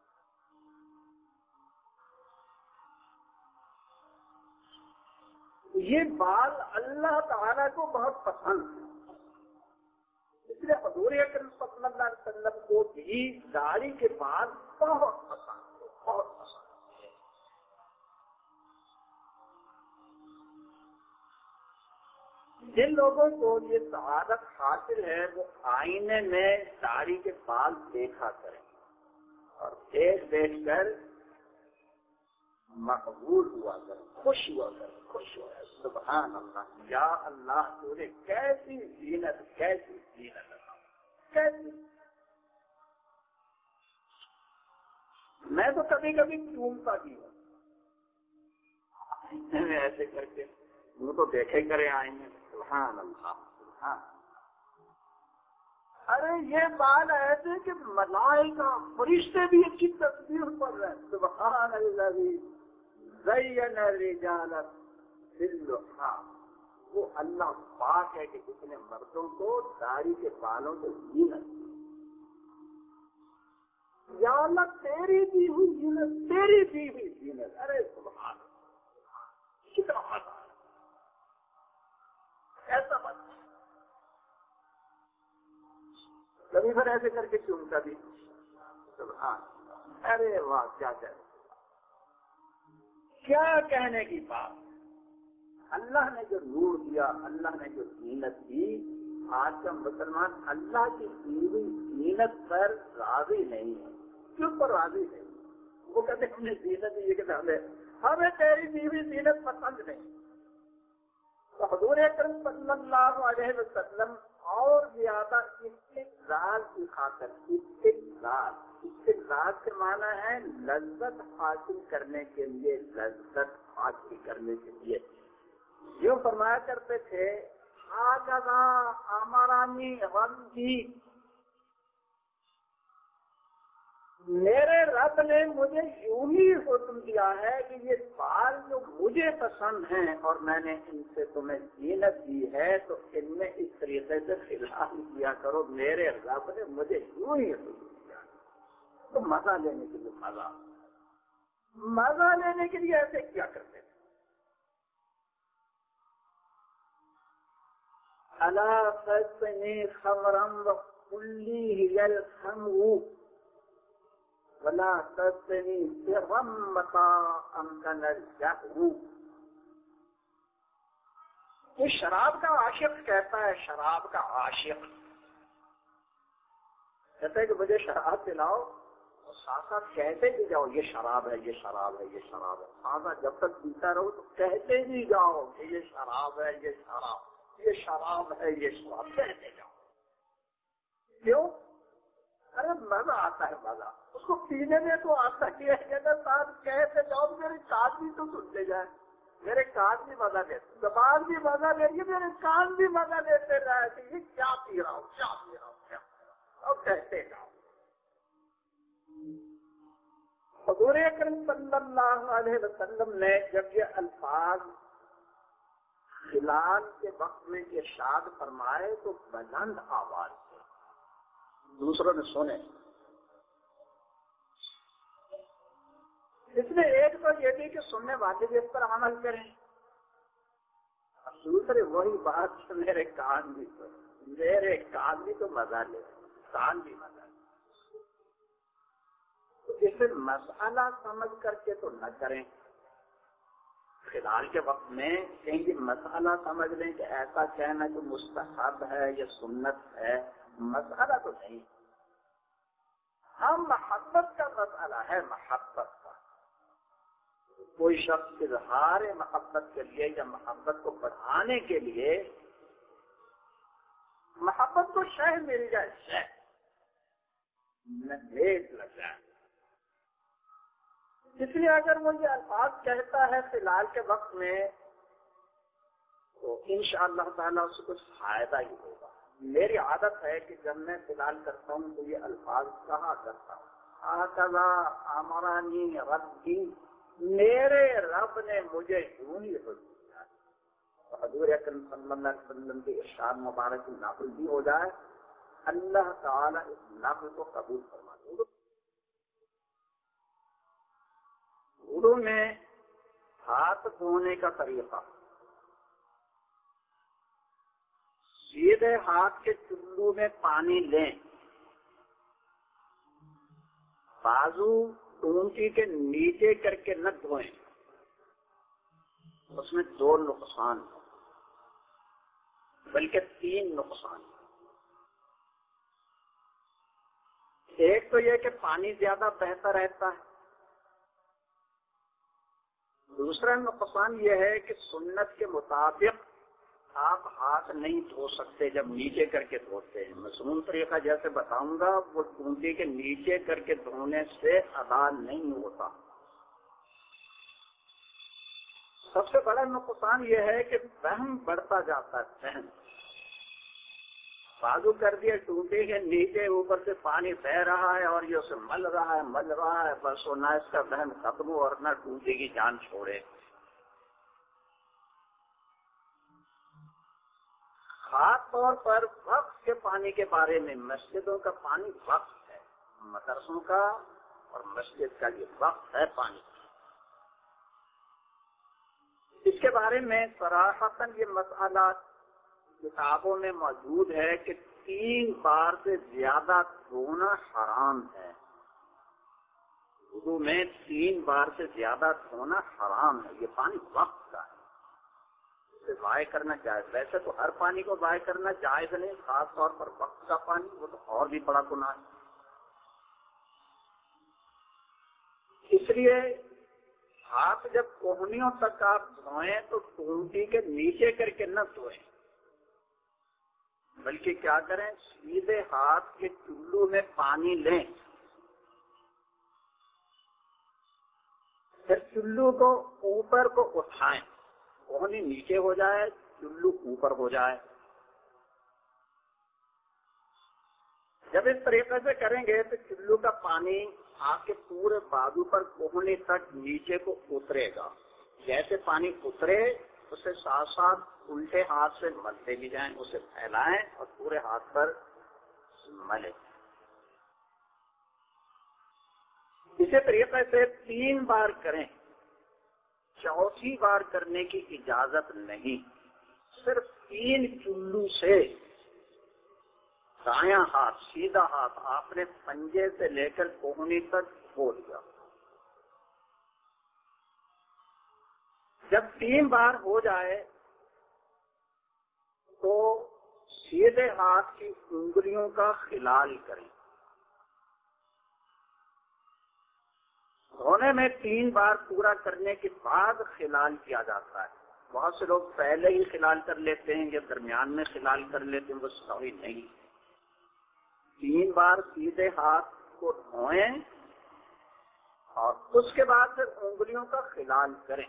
S3: یہ بال اللہ تعالیٰ کو بہت پسند ہے، اس لیے حضور اکرم صلی اللہ علیہ وسلم کو بھی داڑھی کے بال بہت پسند ہے، بہت پسند ہے۔ جن لوگوں کو یہ سعادت حاصل ہے وہ آئینے میں داڑھی کے بال دیکھا کریں اور دیکھ دیکھ کر مقبول ہوا کر، خوش ہوا کر، خوش ہوا کر، سبحان اللہ، یا اللہ تو نے کیسی زینت، کیسی زینت کیسی۔ میں تو کبھی کبھی چومتا بھی ہوں ایسے کر کے، وہ تو دیکھے کرے آئیں گے، سبحان اللہ سبحان۔ ارے یہ بال ایسے کہ ملائکہ فرشتے بھی اس کی تصویر پڑھ رہے ہیں، سبحان اللہ زین الرجال باللحا۔ وہ اللہ پاک ہے کہ جس نے مردوں کو داڑھی کے بالوں سے زینت دی۔ یا اللہ تیری دی ہوئی زینت، تیری دی ہوئی زینت، ارے سبحان اللہ کتنا مزہ ایسا مزہ۔ کبھی پھر ایسے کر کے چومتا بھی، سبحان اللہ، ارے واہ کیا کہنے کیا کہنے کی بات۔ اللہ نے جو نور دیا، اللہ نے جو زینت دی، آج کا مسلمان اللہ کی دی ہوئی زینت پر راضی نہیں ہے۔ کیوں پر راضی نہیں؟ وہ کہتے ہیں ہم نے زینت دی، یہ کہ ہمیں ہمیں تیری دی ہوئی زینت پسند نہیں۔ تو حضور اکرم صلی اللہ علیہ وسلم اور زیادہ استقلال کی خاطر، استقلال استقلال کے معنی ہے لذت حاصل کرنے کے لیے، لذت حاصل کرنے کے لیے جو فرمایا کرتے تھے، آجزا امرانی ربی، میرے رب نے مجھے یوں ہی حکم دیا ہے کہ یہ بال جو مجھے پسند ہیں اور میں نے ان سے تمہیں زینت دی ہے تو ان میں اس طریقے سے خلاف کیا کرو، میرے رب نے مجھے یوں ہی حکم دیا۔ تو مزہ لینے کے لیے مزہ مزہ لینے کے لیے ایسے کیا کرتے تھے؟ الا تسنی خمرم وقلی ہی الخمر ولا تسنی سرم متاعا امکن الجہر۔ یہ شراب کا عاشق کہتا ہے، شراب کا عاشق کہتا ہے کہ مجھے شراب پلاؤ، اور ساتھ ساتھ کہتے بھی جاؤ یہ شراب ہے، یہ شراب ہے، یہ شراب ہے، ساتھ ساتھ جب تک پیتا رہو تو کہتے بھی جاؤ کہ یہ شراب ہے، یہ شراب، یہ شراب ہے، یہ شراب، کہتے جاؤ۔ کیوں؟ ارے مزہ آتا ہے، مزہ اس کو پینے میں تو آتا ہی ہے، اگر ساتھ کہتے جاؤ میرے کان بھی تو سنتے جائے، میرے کان بھی مزہ لیتے، زبان بھی مزہ لے رہی ہے، میرے کان بھی مزہ لیتے رہے کہ یہ کیا پی رہا ہوں، کیا پی رہا ہوں، کیا پی رہا ہوں، اور کہتے جاؤ۔ حضور اکرم صلی اللہ علیہ وسلم نے جب یہ الفاظ خلال کے وقت میں ارشاد فرمائے تو بلند آواز سے دوسروں نے سنے۔ اس میں ایک تو یہ بھی کہ سننے والے بھی اس پر عمل کریں، اور دوسرے وہی بات کہ میرے کان بھی تو میرے کان بھی تو مزہ لے، کان بھی مزہ لے۔ اسے مسئلہ سمجھ کر کے تو نہ کریں، خلال کے وقت میں کہیں گے مسئلہ سمجھ لیں کہ ایسا کہنا کہ مستحب ہے یا سنت ہے، مسئلہ تو نہیں، ہم محبت کا مسئلہ ہے، محبت کا۔ کوئی شخص اظہار محبت کے لیے یا محبت کو بڑھانے کے لیے محبت کو شے مل جائے، شے نہ بھیج لگ جائے، اس لیے اگر وہ یہ الفاظ کہتا ہے خلال کے وقت میں تو انشاءاللہ تعالیٰ اس کو کچھ فائدہ ہی ہوگا۔ میری عادت ہے کہ جب میں خلال کرتا ہوں تو یہ الفاظ کہا کرتا ہوں، آقا امرانی ربی، میرے رب نے مجھے یوں ہی حکم دیا۔ حضور اکرم صلی اللہ علیہ وسلم کے ارشاد مبارک کی نقل بھی ہو جائے، اللہ تعالیٰ اس نقل کو قبول فرما دے۔ اردو میں ہاتھ دھونے کا طریقہ، سیدھے ہاتھ کے چلو میں پانی لیں، بازو ٹونٹی کے نیچے کر کے نہ دھوئیں، اس میں دو نقصان بلکہ تین نقصان۔ ایک تو یہ کہ پانی زیادہ بہتا رہتا ہے، دوسرا نقصان یہ ہے کہ سنت کے مطابق آپ ہاتھ نہیں دھو سکتے جب نیچے کر کے دھوتے ہیں۔ مصنون طریقہ جیسے بتاؤں گا وہ ٹونٹی کے نیچے کر کے دھونے سے ادا نہیں ہوتا۔ سب سے بڑا نقصان یہ ہے کہ وہم بڑھتا جاتا ہے، وہم بازو کر دیا ٹونٹی کے نیچے، اوپر سے پانی بہ رہا ہے اور یہ اسے مل رہا ہے مل رہا ہے بس وہ نہ اس کا وہم ختم ہو اور نہ ٹونٹی کی جان چھوڑے۔ خاص طور پر وقت کے پانی کے بارے میں، مسجدوں کا پانی وقت ہے، مدرسوں کا اور مسجد کا یہ وقت ہے پانی۔ اس کے بارے میں صراحتاً یہ مسئلہ کتابوں میں موجود ہے کہ تین بار سے زیادہ دھونا حرام ہے۔ وضو میں تین بار سے زیادہ دھونا حرام ہے، یہ پانی وقت کا ہے، اسے ضائع کرنا جائز۔ ویسے تو ہر پانی کو ضائع کرنا جائز نہیں، خاص طور پر وقت کا پانی وہ تو اور بھی بڑا گناہ ہے۔ اس لیے ہاتھ جب کوہنیوں تک آپ دھوئیں تو ٹونٹی کے نیچے کر کے نہ دھوئیں، بلکہ کیا کریں، سیدھے ہاتھ کے چلو میں پانی لیں، پھر چلو کو اوپر کو اٹھائیں، کوہنی نیچے ہو جائے چلو اوپر ہو جائے۔ جب اس طریقے سے کریں گے تو چلو کا پانی آپ کے پورے بازو پر کوہنی تک نیچے کو اترے گا۔ جیسے پانی اترے اسے ساتھ ساتھ الٹے ہاتھ سے ملتے بھی جائیں، اسے پھیلائیں اور پورے ہاتھ پر ملیں۔ اسی طریقے سے تین بار کریں، چوتھی بار کرنے کی اجازت نہیں۔ صرف تین چلو سے دایاں ہاتھ، سیدھا ہاتھ آپ نے پنجے سے لے کر کوہنی تک دھو لیا۔ جب تین بار ہو جائے تو سیدھے ہاتھ کی انگلیوں کا خلال کریں۔ دھونے میں تین بار پورا کرنے کے بعد خلال کیا جاتا ہے۔ بہت سے لوگ پہلے ہی خلال کر لیتے ہیں یا درمیان میں خلال کر لیتے ہیں، وہ صحیح نہیں۔ تین بار سیدھے ہاتھ کو دھوئیں اور اس کے بعد پھر انگلیوں کا خلال کریں۔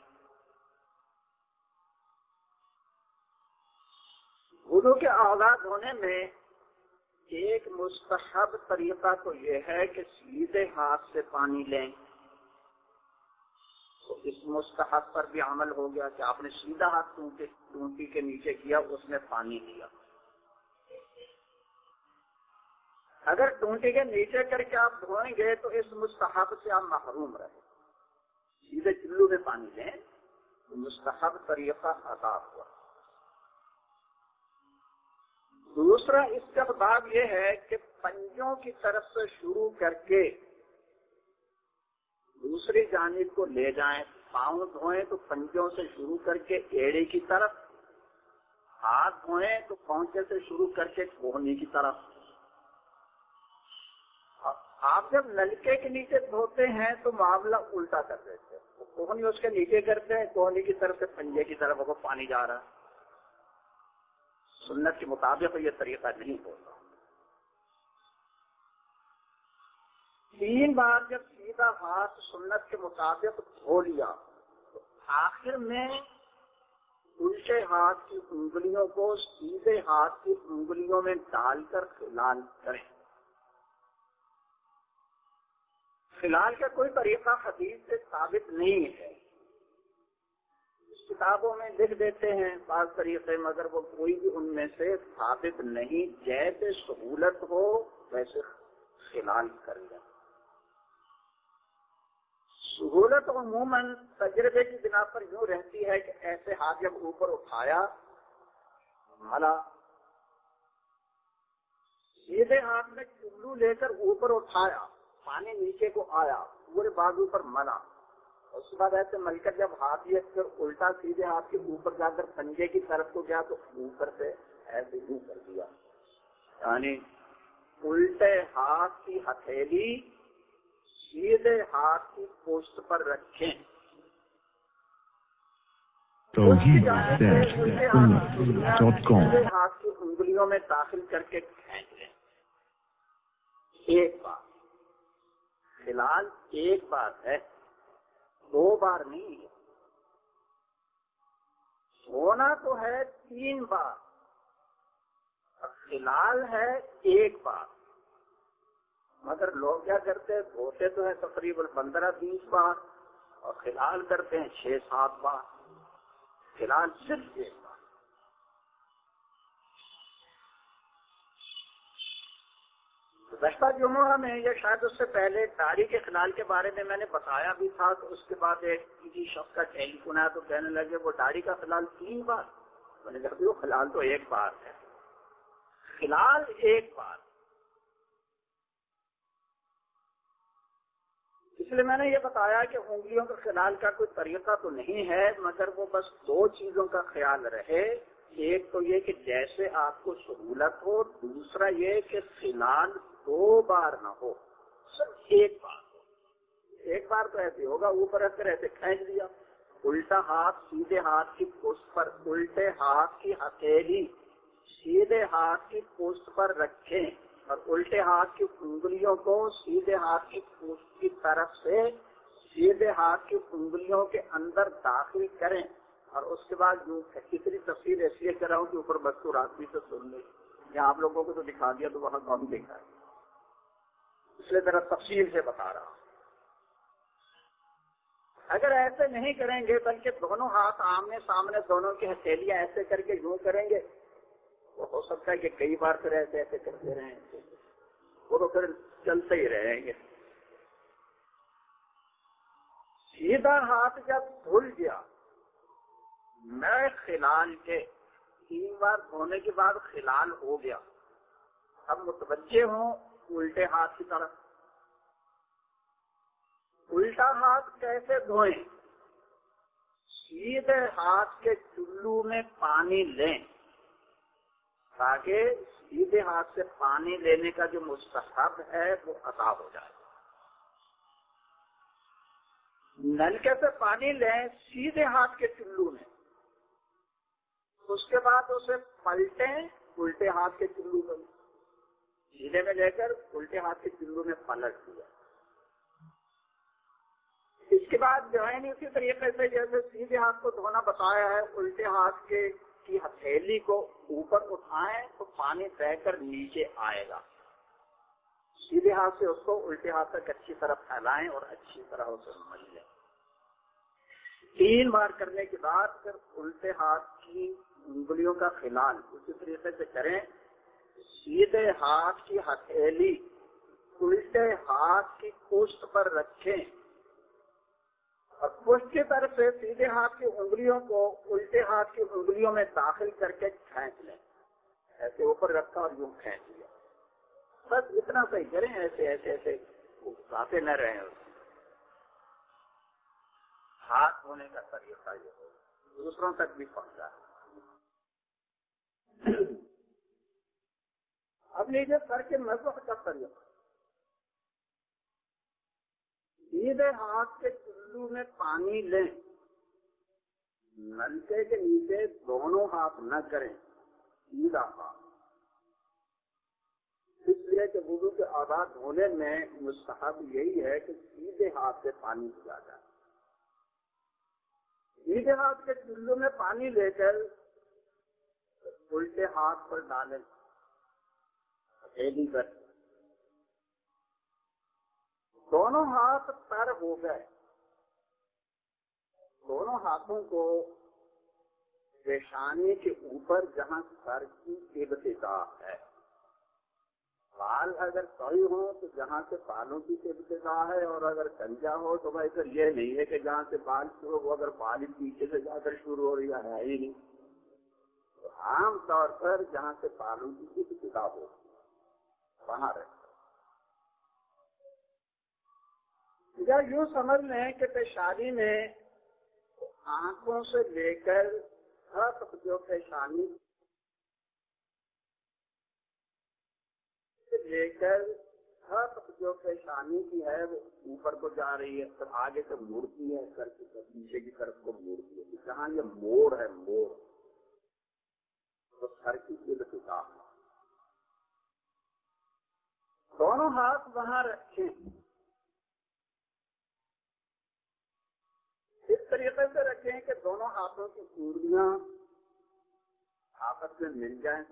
S3: وضو کے اعضاء دھونے میں ایک مستحب طریقہ تو یہ ہے کہ سیدھے ہاتھ سے پانی لیں، تو اس مستحب پر بھی عمل ہو گیا کہ آپ نے سیدھا ہاتھ ٹونٹی کے نیچے کیا، اس میں پانی دیا۔ اگر ٹونٹی کے نیچے کر کے آپ دھوئیں گے تو اس مستحب سے آپ محروم رہے۔ سیدھے چلو میں پانی لیں، مستحب طریقہ ادا ہوا۔ دوسرا استحباب یہ ہے کہ پنجوں کی طرف سے شروع کر کے دوسری جانب کو لے جائیں، پاؤں دھوئیں تو پنجوں سے شروع کر کے ایڑے کی طرف، ہاتھ دھوئیں تو پونچے سے شروع کر کے کوہنی کی طرف. آپ جب نلکے کے نیچے دھوتے ہیں تو معاملہ الٹا کر دیتے ہیں، کوہنی اس کے نیچے کرتے ہیں، کوہنی کی طرف سے پنجے کی طرف وہ پانی جا رہا ہے. سنت کے مطابق یہ طریقہ نہیں ہوتا. تین بار جب سیدھا ہاتھ سنت کے مطابق دھو لیا تو آخر میں الٹے ہاتھ کی انگلیوں کو سیدھے ہاتھ کی انگلیوں میں ڈال کر خلال کریں. خلال کا کوئی طریقہ حدیث سے ثابت نہیں ہے. کتابوں میں لکھ دیتے ہیں بعض طریقے، مگر وہ کوئی بھی ان میں سے ثابت نہیں. جیسے سہولت ہو ویسے خلال کر لیں. سہولت عموماً تجربے کی بنا پر یوں رہتی ہے کہ ایسے ہاتھ جب اوپر اٹھایا ملا، سیدھے ہاتھ میں چلو لے کر اوپر اٹھایا، پانی نیچے کو آیا، پورے بازو پر ملا. اس کے بعد ایسے مل کر جب ہاتھ یہ پھر الٹا سیدھے ہاتھ کے اوپر جا کر پنجے کی طرف کو گیا تو اوپر سے ایسے یوں کر دیا. یعنی الٹے ہاتھ کی ہتھیلی سیدھے ہاتھ کی پوسٹ پر رکھیں.
S2: توحید
S3: سیدھے ہاتھ کی انگلیوں میں داخل کر کے کھینچ لیں. ایک بار خلال ایک بار ہے، دو بار نہیں ہے. ہونا تو ہے تین بار، خلال ہے ایک بار. مگر لوگ کیا کرتے ہیں، دھوتے تو ہیں تقریباً پندرہ بیس بار اور خلال کرتے ہیں چھ سات بار. خلال صرف ایک بار. گزشتہ جمعہ میں یا شاید اس سے پہلے داڑھی کے خلال کے بارے میں میں نے بتایا بھی تھا. تو اس کے بعد ایک کسی شخص کا ٹیلی فون آیا تو کہنے لگے وہ داڑھی کا خلال تین بار. میں نے کہا وہ خلال تو ایک بار ہے. خلال ایک بار. اس لیے میں نے یہ بتایا کہ انگلیوں کے خلال کا کوئی طریقہ تو نہیں ہے، مگر وہ بس دو چیزوں کا خیال رہے. ایک تو یہ کہ جیسے آپ کو سہولت ہو، دوسرا یہ کہ خلال دو بار نہ ہو، صرف ایک بار ہو. ایک بار تو ایسے ہوگا اوپر رکھ کر ایسے کھینچ دیا. الٹا ہاتھ سیدھے ہاتھ کی پوسٹ پر، الٹے ہاتھ کی ہتھیلی سیدھے ہاتھ کی پوسٹ پر رکھیں اور الٹے ہاتھ کی انگلیوں کو سیدھے ہاتھ کی پوسٹ کی طرف سے سیدھے ہاتھ کی انگلیوں کے اندر داخل کریں. اور اس کے بعد جو کتنی تفصیل ایسی ہے کر رہا ہوں کہ اوپر مذکورات بھی تو سن لیں. یہاں آپ لوگوں کو تو دکھا دیا تو وہاں کون دیکھا ہے، اس لیے ذرا تفصیل سے بتا رہا ہوں. اگر ایسے نہیں کریں گے بلکہ دونوں ہاتھ آمنے سامنے دونوں کی ہتھیلیاں ایسے کر کے یوں کریں گے تو ہو سکتا ہے کہ کئی بار پھر ایسے ایسے کرتے رہیں گے، وہ تو پھر چلتے ہی رہیں گے. سیدھا ہاتھ جب دھل گیا میں خلال کے تین بار دھونے کے بعد خلال ہو گیا، اب متوجہ ہوں الٹے ہاتھ کی طرف. الٹا ہاتھ کیسے دھوئیں؟ سیدھے ہاتھ کے چلو میں پانی لیں تاکہ سیدھے ہاتھ سے پانی لینے کا جو مستحب ہے وہ ادا ہو جائے. نلکے سے پانی لیں سیدھے ہاتھ کے چلو میں، اس کے بعد اسے پلٹیں الٹے ہاتھ کے چلو میں، سیدھے میں لے کر الٹے ہاتھ کے چلو میں پلٹ دیا. اس کے بعد جو ہے نہیں اسی طریقے سے جیسے سیدھے ہاتھ کو دھونا بتایا ہے، الٹے ہاتھ کے کی ہتھیلی کو اوپر اٹھائیں تو پانی بہ کر نیچے آئے گا. سیدھے ہاتھ سے اس کو الٹے ہاتھ تک اچھی طرح پھیلائیں اور اچھی طرح اسے مل لیں. تین بار کرنے کے بعد پھر الٹے ہاتھ کی انگلیوں کا خلال اسی طریقے سے کریں. سیدھے ہاتھ کی ہتھیلی الٹے ہاتھ کی پشت پر رکھیں اور پشت کی طرف سے سیدھے ہاتھ کی انگلیوں کو الٹے ہاتھ کی انگلیوں میں داخل کر کے کھینچ لیں. ایسے اوپر رکھا اور یوں کھینچ لیا. بس اتنا صحیح کریں، ایسے ایسے ایسے باتیں نہ رہیں. ہاتھ دھونے کا طریقہ یہ ہو دوسروں تک بھی پہنچا ہے۔ اب لیجیے سر کے مسح کا طریقہ، سیدھے ہاتھ کے چلو میں پانی لیں، نلکے کے نیچے دونوں ہاتھ نہ کریں، سیدھا ہاتھ، اس لیے کہ وضو کے اعضاء دھونے میں مستحب یہی ہے کہ سیدھے ہاتھ سے پانی پیا جائے۔ سیدھے ہاتھ کے چلو میں پانی لے کر الٹے ہاتھ پر ڈالیں، ہتھیلی پر، دونوں ہاتھ تر ہو گئے، دونوں ہاتھوں کو پیشانی کے اوپر جہاں سر کی ابتدا ہے، بال اگر طویل ہو تو جہاں سے بالوں کی ابتدا ہے، اور اگر کنجا ہو تو بھائی پھر یہ نہیں ہے کہ جہاں سے بال شروع ہو اگر بال پیچھے سے جا کر شروع ہو رہی ہے ہی نہیں، تو عام طور پر جہاں سے بالوں کی ابتدا ہو وہاں رہتا۔ یا یوں سمجھ لیں کہ پیشانی میں آنکھوں سے لے کر ہاتھ جو پیشانی سے لے کر ہاتھ جو پیشانی کی ہے وہ اوپر کو جا رہی ہے، پھر آگے سے مڑتی ہے، سر کی طرف پیچھے کی طرف کو مڑتی ہے، جہاں یہ موڑ ہے موڑ تو سر کی ابتدا ہے۔ دونوں ہاتھ وہاں رکھیں، اس طریقے سے رکھیں کہ دونوں ہاتھوں کی انگلیاں آپس میں مل جائیں،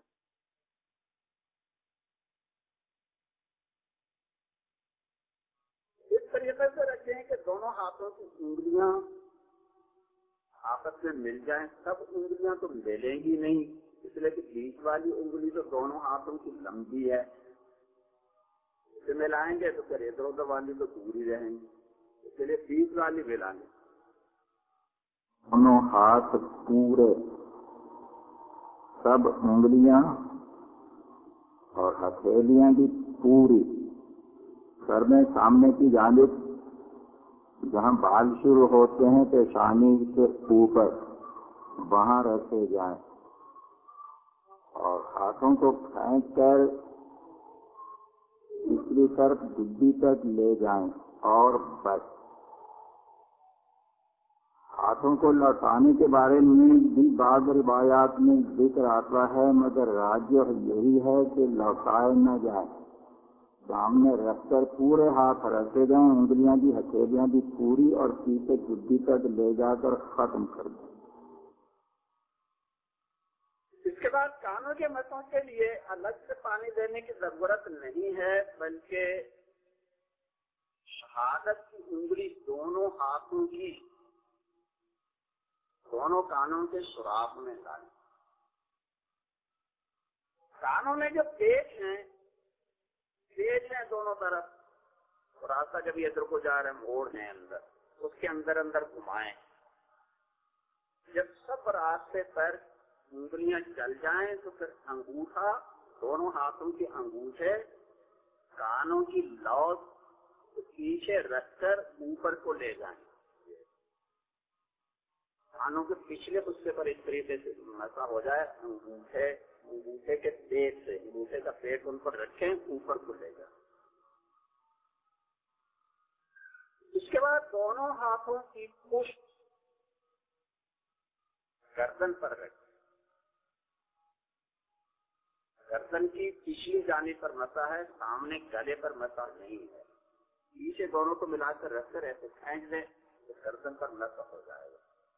S3: اس طریقے سے رکھیں کہ دونوں ہاتھوں کی انگلیاں آپس میں مل جائیں۔ سب انگلیاں تو ملیں گی نہیں، اس لیے کہ بیچ والی انگلی تو دونوں ہاتھوں کی لمبی ہے، اسے ملائیں گے تو پھر ادھر ادھر والی تو دوری رہیں گی، اس لیے بیچ والی ملائیں گے۔
S4: دونوں ہاتھ پورے، سب انگلیاں اور ہتھیلیاں بھی پوری، سر میں سامنے کی جانب جہاں بال شروع ہوتے ہیں پیشانی سے اوپر وہاں رکھے جائیں، اور ہاتھوں کو پھینک کر دوسری طرف گدی تک لے جائیں، اور بس۔ ہاتھوں کو لوٹانے کے بارے میں بھی بعض روایات میں ذکر آتا ہے، مگر راجح یہی ہے کہ لوٹائے نہ جائیں، سامنے رکھ کر پورے ہاتھ رکھے جائیں، انگلیاں بھی ہتھیلیاں بھی پوری، اور پیچھے گدی تک لے جا کر ختم کر دیں۔
S3: اس کے بعد کانوں کے مسحوں کے لیے الگ سے پانی دینے کی ضرورت نہیں ہے، بلکہ شہادت کی انگلی دونوں ہاتھوں کی دونوں کانوں کے سوراخ میں ڈالیں۔ کانوں میں جو پیچ ہیں پیچ ہیں دونوں طرف، راستہ جب یہ ادھر کو جا رہے ہیں موڑ ہیں اندر، اس کے اندر اندر گھمائیں، جب سب راستے پر انگلیاں چل جائیں تو پھر انگوٹھا دونوں ہاتھوں کے انگوٹھے کانوں کی لوٹ پیچھے رکھ کر اوپر کو لے جائیں، کانوں کے پچھلے حصے پر اس طریقے سے مسا ہو جائے، انگوٹھے انگوٹھے کے پیٹ سے انگوٹھے کا پیٹ ان پر رکھیں، اوپر کو لے جائیں۔ اس کے بعد دونوں ہاتھوں کی پشت گردن پر رکھیں، گردن کی پچھلی جانب پر مسا ہے، سامنے گلے پر مسا نہیں ہے، پیچھے دونوں کو ملا کر رکھ کر ایسے کھینچ دیں تو گردن پر مسا ہو جائے گا۔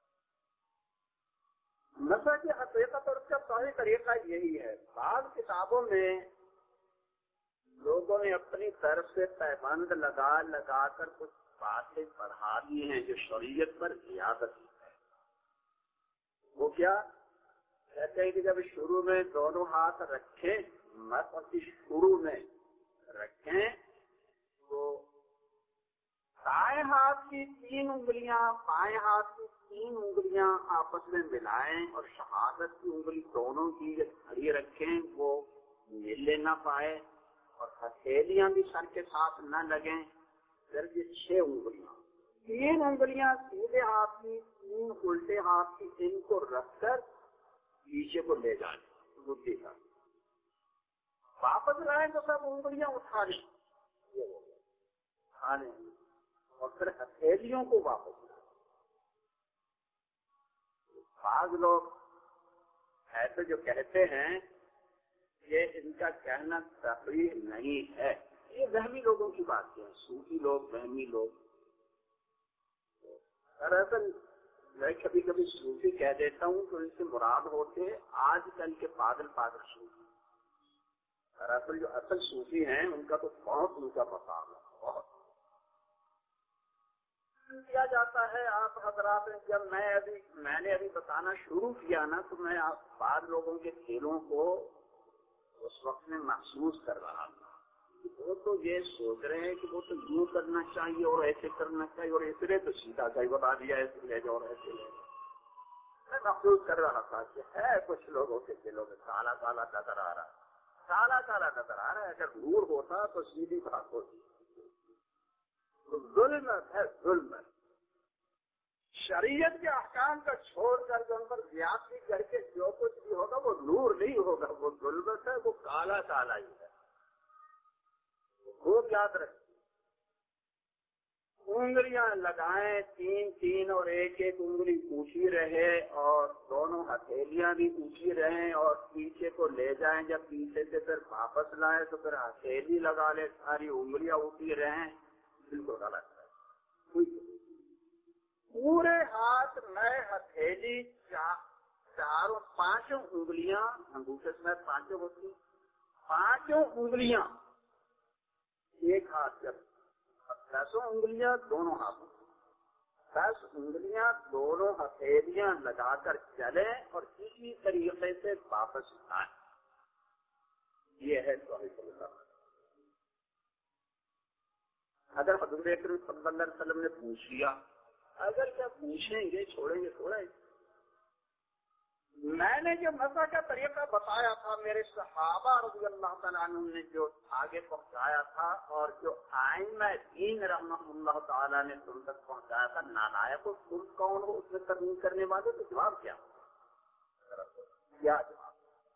S3: مسح کی حقیقت اور اس کا صحیح طریقہ یہی ہے۔ بعض کتابوں میں لوگوں نے اپنی طرف سے پیبند لگا لگا کر کچھ باتیں پڑھا دی ہیں جو شریعت پر زیادت ہے۔ وہ کیا کہتے ہیں کہ جب شروع میں دونوں ہاتھ رکھیں، مسح کی شروع میں رکھیں تو دائیں ہاتھ کی تین انگلیاں بائیں ہاتھ کی تین انگلیاں آپس میں ملائیں، اور شہادت کی انگلی دونوں کی جب کھڑی رکھیں وہ ملے نہ پائے، اور ہتھیلیاں بھی سر کے ساتھ نہ لگیں، صرف یہ چھ انگلیاں تین انگلیاں سیدھے ہاتھ کی، تین الٹے ہاتھ کی، ان کو رکھ کر پیچھے کو لے جانے بدھی کا، واپس لائیں تو سب انگلیاں اٹھا لیں کھانے، اور پھر ہتھیلیوں کو واپس لائیں۔ بعض لوگ ایسے جو کہتے ہیں یہ ان کا کہنا تفریح نہیں ہے، یہ وہمی لوگوں کی بات ہے، صوفی لوگ، وہمی لوگ۔ دراصل میں کبھی کبھی صوفی کہہ دیتا ہوں تو ان سے مراد ہوتے آج کل کے پاگل پاگل صوفی۔ دراصل جو اصل صوفی ہیں ان کا تو بہت اونچا مقام ہے، بہت کیا جاتا ہے۔ آپ حضرات جب میں ابھی میں نے ابھی بتانا شروع کیا نا تو میں بعض لوگوں کے کھیلوں کو اس وقت میں محسوس کر رہا تھا، وہ تو یہ سوچ رہے ہیں کہ وہ تو یوں کرنا چاہیے اور ایسے کرنا چاہیے، اور اس لیے تو سیدھا کہیں بتا دیا ایسے لے جاؤ اور ایسے لے جاؤ۔ میں محسوس کر رہا تھا کہ ہے کچھ لوگوں کے دلوں میں کالا کالا نظر آ رہا ہے، کالا کالا نظر آ رہا ہے۔ اگر نور ہوتا تو سیدھی بات ہوتی۔ ظلم ہے، ظلم ہے، شریعت کے احکام کا چھوڑ کر جو ان پر زیادتی کر کے جو کچھ بھی ہوگا وہ نور نہیں ہوگا، وہ ظلمت ہے، وہ کالا کالا ہی ہے۔ خوب یاد رکھیں، انگلیاں لگائیں تین تین اور ایک ایک انگلی اونچی رہے اور دونوں ہتھیلیاں بھی اونچی رہیں اور پیچھے کو لے جائیں، جب پیچھے سے پھر واپس لائیں تو پھر ہتھیلی لگا لے، ساری انگلیاں اونچی رہیں، بالکل غلط ہے۔ پورے ہاتھ میں ہتھیلی چاروں پانچوں انگلیاں، انگوٹھے میں پانچوں ہوتی، پانچوں انگلیاں ایک ہاتھ، جب دسوں انگلیاں دونوں ہاتھوں، دس انگلیاں دونوں ہتھیلیاں لگا کر چلیں اور اسی طریقے سے واپس آئیں۔ یہ ہے توحید اللہ۔ اگر حضور اکرم صلی اللہ علیہ وسلم نے پوچھ لیا، اگر کیا پوچھیں گے چھوڑیں گے تھوڑا ہی۔ میں نے جو مسح کا طریقہ بتایا تھا، میرے صحابہ رضی اللہ تعالیٰ عنہ نے جو آگے پہنچایا تھا اور جو ائمہ دین رحمہ اللہ تعالیٰ نے تم تک پہنچایا تھا، نالائق ہو تم کون ہو اس میں ترمیم کرنے والے؟ تو جواب کیا کیا جواب؟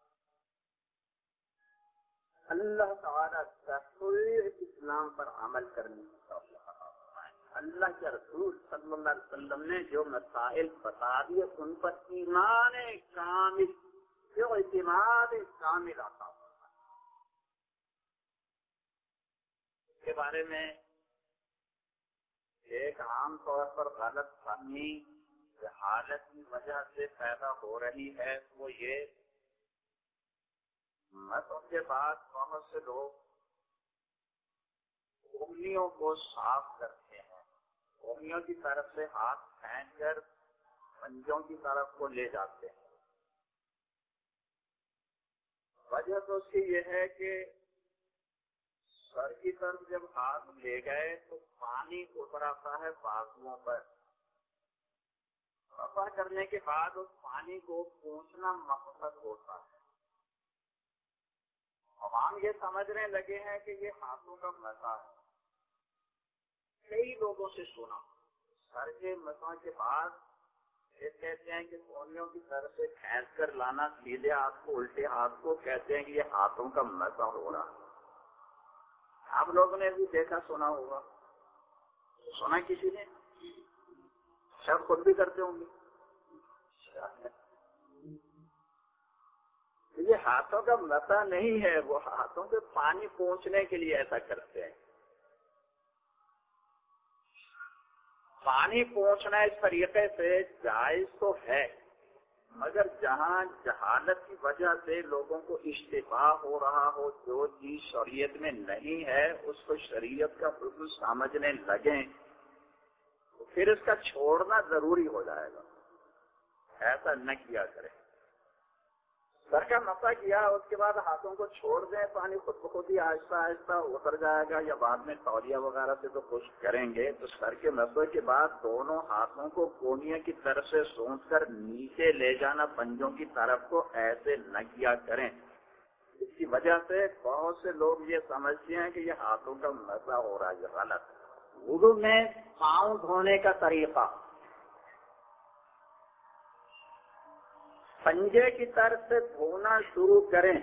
S3: اللہ تعالیٰ تحقیق اسلام پر عمل کرنے کی توفیق عطا فرمائے۔ اللہ کے رسول صلی اللہ علیہ وسلم نے جو مسائل بتا دیے ان پر ایمان کامل، جو اعتماد کامل عطا فرمائے۔ اس کے بارے میں ایک عام طور پر غلط فہمی جہالت کی وجہ سے پیدا ہو رہی ہے، وہ یہ مسح کے بعد بہت سے لوگ انگلیوں کو صاف کرتے ہیں، انگلیوں کی طرف سے ہاتھ پھینک کر پنجوں کی طرف کو لے جاتے ہیں۔ وجہ تو اس کی یہ ہے کہ سر کی طرف جب ہاتھ لے گئے تو پانی اتر آتا ہے بازوؤں پر، مسح کرنے کے بعد اس پانی کو پوچھنا مقصد ہوتا ہے۔ عوام یہ سمجھنے لگے ہیں کہ یہ ہاتھوں کا مسح ہے۔ کئی لوگوں سے سنا سر کے مسح کے بعد یہ کہتے ہیں کہ کونیوں کی طرف سے کھینچ کر لانا سیدھے ہاتھ کو الٹے ہاتھ کو، کہتے ہیں کہ یہ ہاتھوں کا مسح ہو رہا ہے۔ آپ لوگوں نے بھی دیکھا سنا ہوگا، سنا کسی نے؟ شاید خود بھی کرتے ہوں گے۔ یہ ہاتھوں کا مسح نہیں ہے، وہ ہاتھوں سے پانی پہنچنے کے لیے ایسا کرتے ہیں۔ پانی پہنچنا اس طریقے سے جائز تو ہے، مگر جہاں جہالت کی وجہ سے لوگوں کو اشتباہ ہو رہا ہو، جو چیز شریعت میں نہیں ہے اس کو شریعت کا حکم سمجھنے لگیں تو پھر اس کا چھوڑنا ضروری ہو جائے گا۔ ایسا نہ کیا کریں۔ سر کا مسح کیا اس کے بعد ہاتھوں کو چھوڑ دیں، پانی خود بخود ہی آہستہ آہستہ اتر جائے گا، یا بعد میں تولیہ وغیرہ سے تو خشک کریں گے۔ تو سر کے مسح کے بعد دونوں ہاتھوں کو کونیاں کی طرف سے سونچ کر نیچے لے جانا پنجوں کی طرف کو، ایسے نہ کیا کریں۔ اس کی وجہ سے بہت سے لوگ یہ سمجھتے ہیں کہ یہ ہاتھوں کا مسح ہو رہا ہے، یہ غلط ہے۔ وضو میں پاؤں دھونے کا طریقہ، پنجے کی طرف سے دھونا شروع کریں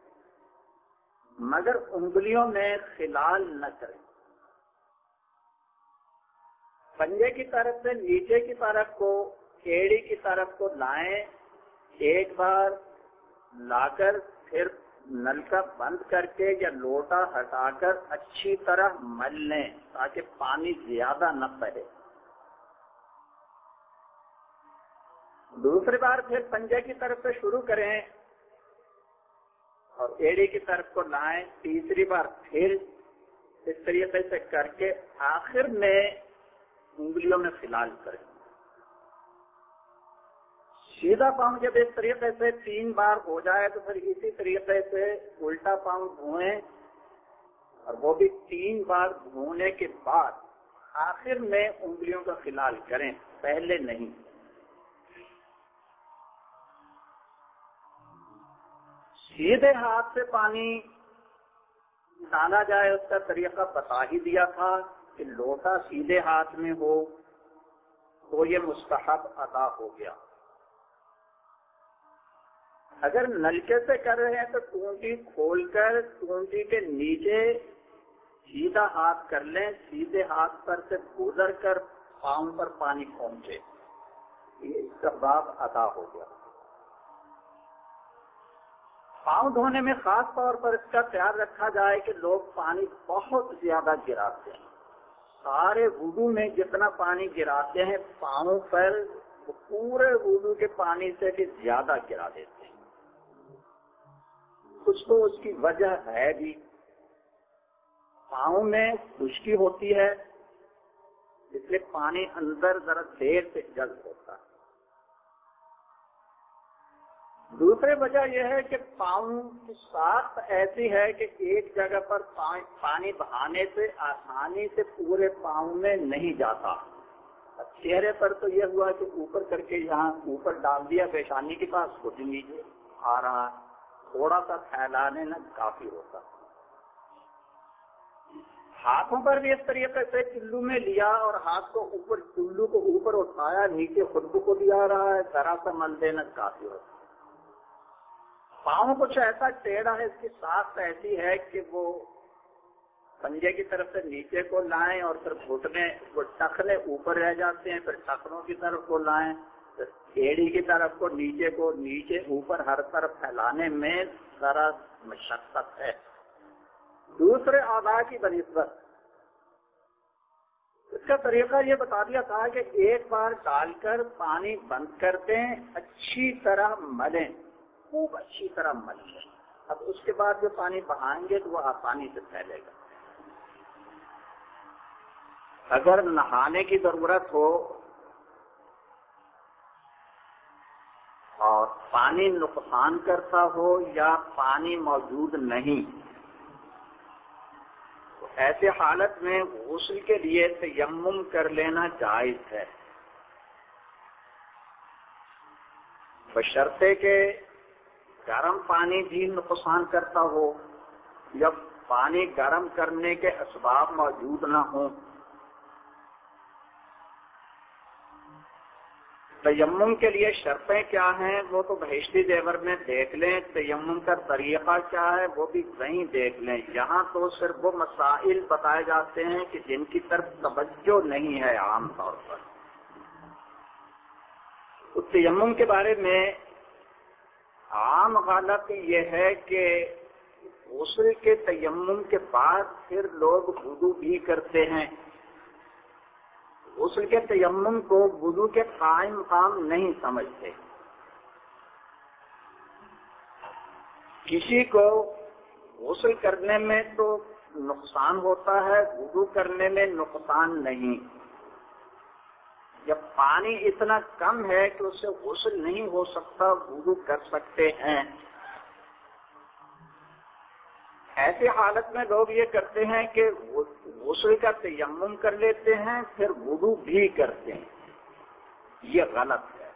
S3: مگر انگلیوں میں خلال نہ کریں. پنجے کی طرف سے نیچے کی طرف کو ایڑی کی طرف کو لائیں، ایک بار لا کر پھر نلکا بند کر کے یا لوٹا ہٹا کر اچھی طرح مل لیں تاکہ پانی زیادہ نہ بہے. دوسری بار پھر پنجے کی طرف سے شروع کریں اور ایڑی کی طرف کو لائیں، تیسری بار پھر اس طریقے سے کر کے آخر میں انگلیوں میں خلال کریں. سیدھا پاؤں جب اس طریقے سے تین بار ہو جائے تو پھر اسی طریقے سے الٹا پاؤں دھوئیں اور وہ بھی تین بار دھونے کے بعد آخر میں انگلیوں کا خلال کریں، پہلے نہیں. سیدھے ہاتھ سے پانی ڈالا جائے اس کا طریقہ بتا ہی دیا تھا کہ لوٹا سیدھے ہاتھ میں ہو تو یہ مستحب ادا ہو گیا. اگر نلکے سے کر رہے ہیں تو ٹونٹی کھول کر ٹونٹی کے نیچے سیدھا ہاتھ کر لیں، سیدھے ہاتھ پر سے گزر کر پاؤں پر پانی پہنچے، یہ اس کا باب ادا ہو گیا. پاؤں دھونے میں خاص طور پر اس کا خیال رکھا جائے کہ لوگ پانی بہت زیادہ گراتے ہیں. سارے وضو میں جتنا پانی گراتے ہیں پاؤں پر وہ پورے وضو کے پانی سے بھی زیادہ گرا دیتے ہیں. کچھ تو اس کی وجہ ہے بھی، پاؤں میں خشکی ہوتی ہے اس لیے پانی اندر ذرا دیر سے جذب ہوتا ہے. دوسری وجہ یہ ہے کہ پاؤں کی ساخت ایسی ہے کہ ایک جگہ پر پانی بہانے سے آسانی سے پورے پاؤں میں نہیں جاتا. چہرے پر تو یہ ہوا کہ اوپر کر کے یہاں اوپر ڈال دیا پیشانی کے پاس، خود نیچے آ رہا، تھوڑا سا پھیلانے میں کافی ہوتا. ہاتھوں پر بھی اس طریقے سے چلو میں لیا اور ہاتھ کو اوپر چلو کو اوپر اٹھایا، نیچے خود کو بھی آ رہا ہے، ذرا سا مل دینا کافی ہوتا. پاؤں کچھ ایسا ٹیڑھا ہے، اس کی ساخت ایسی ہے کہ وہ پنجے کی طرف سے نیچے کو لائیں اور پھر گھٹنے وہ ٹخنے اوپر رہ جاتے ہیں، پھر ٹخنوں کی طرف کو لائیں، پھر ایڑی کی طرف کو نیچے کو نیچے اوپر ہر طرف پھیلانے میں ذرا مشقت ہے. دوسرے اعضاء کی بنسبت اس کا طریقہ یہ بتا دیا تھا کہ ایک بار ڈال کر پانی بند کر دیں، اچھی طرح ملیں، خوب اچھی طرح مل لیں. اب اس کے بعد جو پانی بہائیں گے تو وہ آسانی سے پھیلے گا. اگر نہانے کی ضرورت ہو اور پانی نقصان کرتا ہو یا پانی موجود نہیں تو ایسے حالت میں غسل کے لیے تیمم کر لینا جائز ہے، بشرطے کہ گرم پانی بھی نقصان کرتا ہو یا پانی گرم کرنے کے اسباب موجود نہ ہوں. تیمم کے لیے شرطیں کیا ہیں وہ تو بہشتی زیور میں دیکھ لیں، تیمم کا طریقہ کیا ہے وہ بھی وہیں دیکھ لیں. یہاں تو صرف وہ مسائل بتائے جاتے ہیں کہ جن کی طرف توجہ نہیں ہے عام طور پر. اس تیمم کے بارے میں عام غلط یہ ہے کہ غسل کے تیمم کے بعد پھر لوگ وضو بھی کرتے ہیں. غسل کے تیمم کو وضو کے قائم مقام نہیں سمجھتے. کسی کو غسل کرنے میں تو نقصان ہوتا ہے، وضو کرنے میں نقصان نہیں. جب پانی اتنا کم ہے کہ اس سے غسل نہیں ہو سکتا، وضو کر سکتے ہیں. ایسی حالت میں لوگ یہ کرتے ہیں کہ غسل کا تیمم کر لیتے ہیں پھر وضو بھی کرتے ہیں. یہ غلط ہے.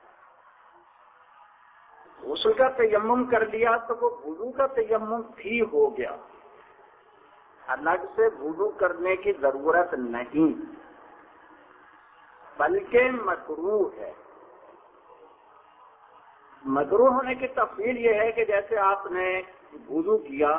S3: غسل کا تیمم کر لیا تو وہ وضو کا تیمم بھی ہو گیا. الگ سے وضو کرنے کی ضرورت نہیں، بلکہ مکروہ ہے۔ مکروہ ہونے کی تفصیل یہ ہے کہ جیسے آپ نے وضو کیا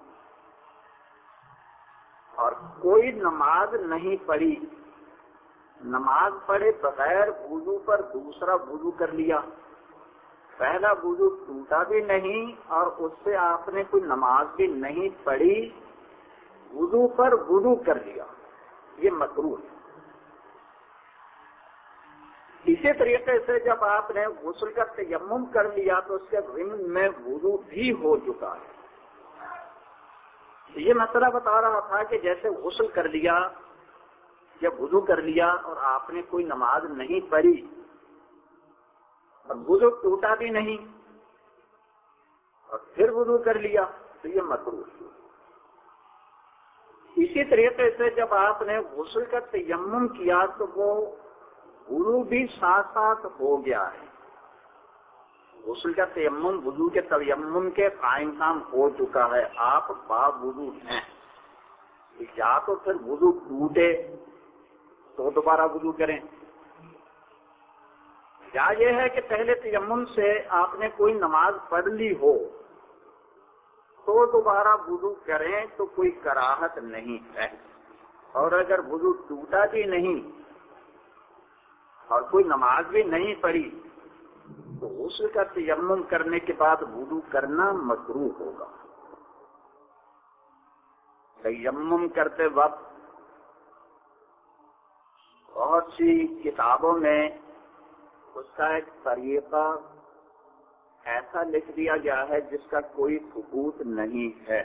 S3: اور کوئی نماز نہیں پڑھی، نماز پڑھے بغیر وضو پر دوسرا وضو کر لیا، پہلا وضو ٹوٹا بھی نہیں اور اس سے آپ نے کوئی نماز بھی نہیں پڑھی، وضو پر وضو کر لیا، یہ مکروہ ہے۔ اسی طریقے سے جب آپ نے غسل کا تیمم کر لیا تو اس کے ضمن میں وضو بھی ہو چکا ہے۔ یہ مسئلہ بتا رہا تھا کہ جیسے غسل کر لیا یا وضو کر لیا اور آپ نے کوئی نماز نہیں پڑھی اور وضو ٹوٹا بھی نہیں اور پھر وضو کر لیا تو یہ مکروہ ہے۔ اسی طریقے سے جب آپ نے غسل کا تیمم کیا تو وہ وضو بھی ساتھ ساتھ ہو گیا ہے، غسل کا تیمم وضو کے تیمم کے قائم کام ہو چکا ہے، آپ با وضو ہیں، یا تو پھر وضو ٹوٹے تو دوبارہ وضو کریں، یا یہ ہے کہ پہلے تیمم سے آپ نے کوئی نماز پڑھ لی ہو تو دوبارہ وضو کریں تو کوئی کراہت نہیں ہے، اور اگر وضو ٹوٹا بھی نہیں اور کوئی نماز بھی نہیں پڑھی تو غسل کا تیمم کرنے کے بعد وضو کرنا مکروہ ہوگا۔ تیمم کرتے وقت بہت سی کتابوں میں اس کا ایک طریقہ ایسا لکھ دیا گیا ہے جس کا کوئی ثبوت نہیں ہے۔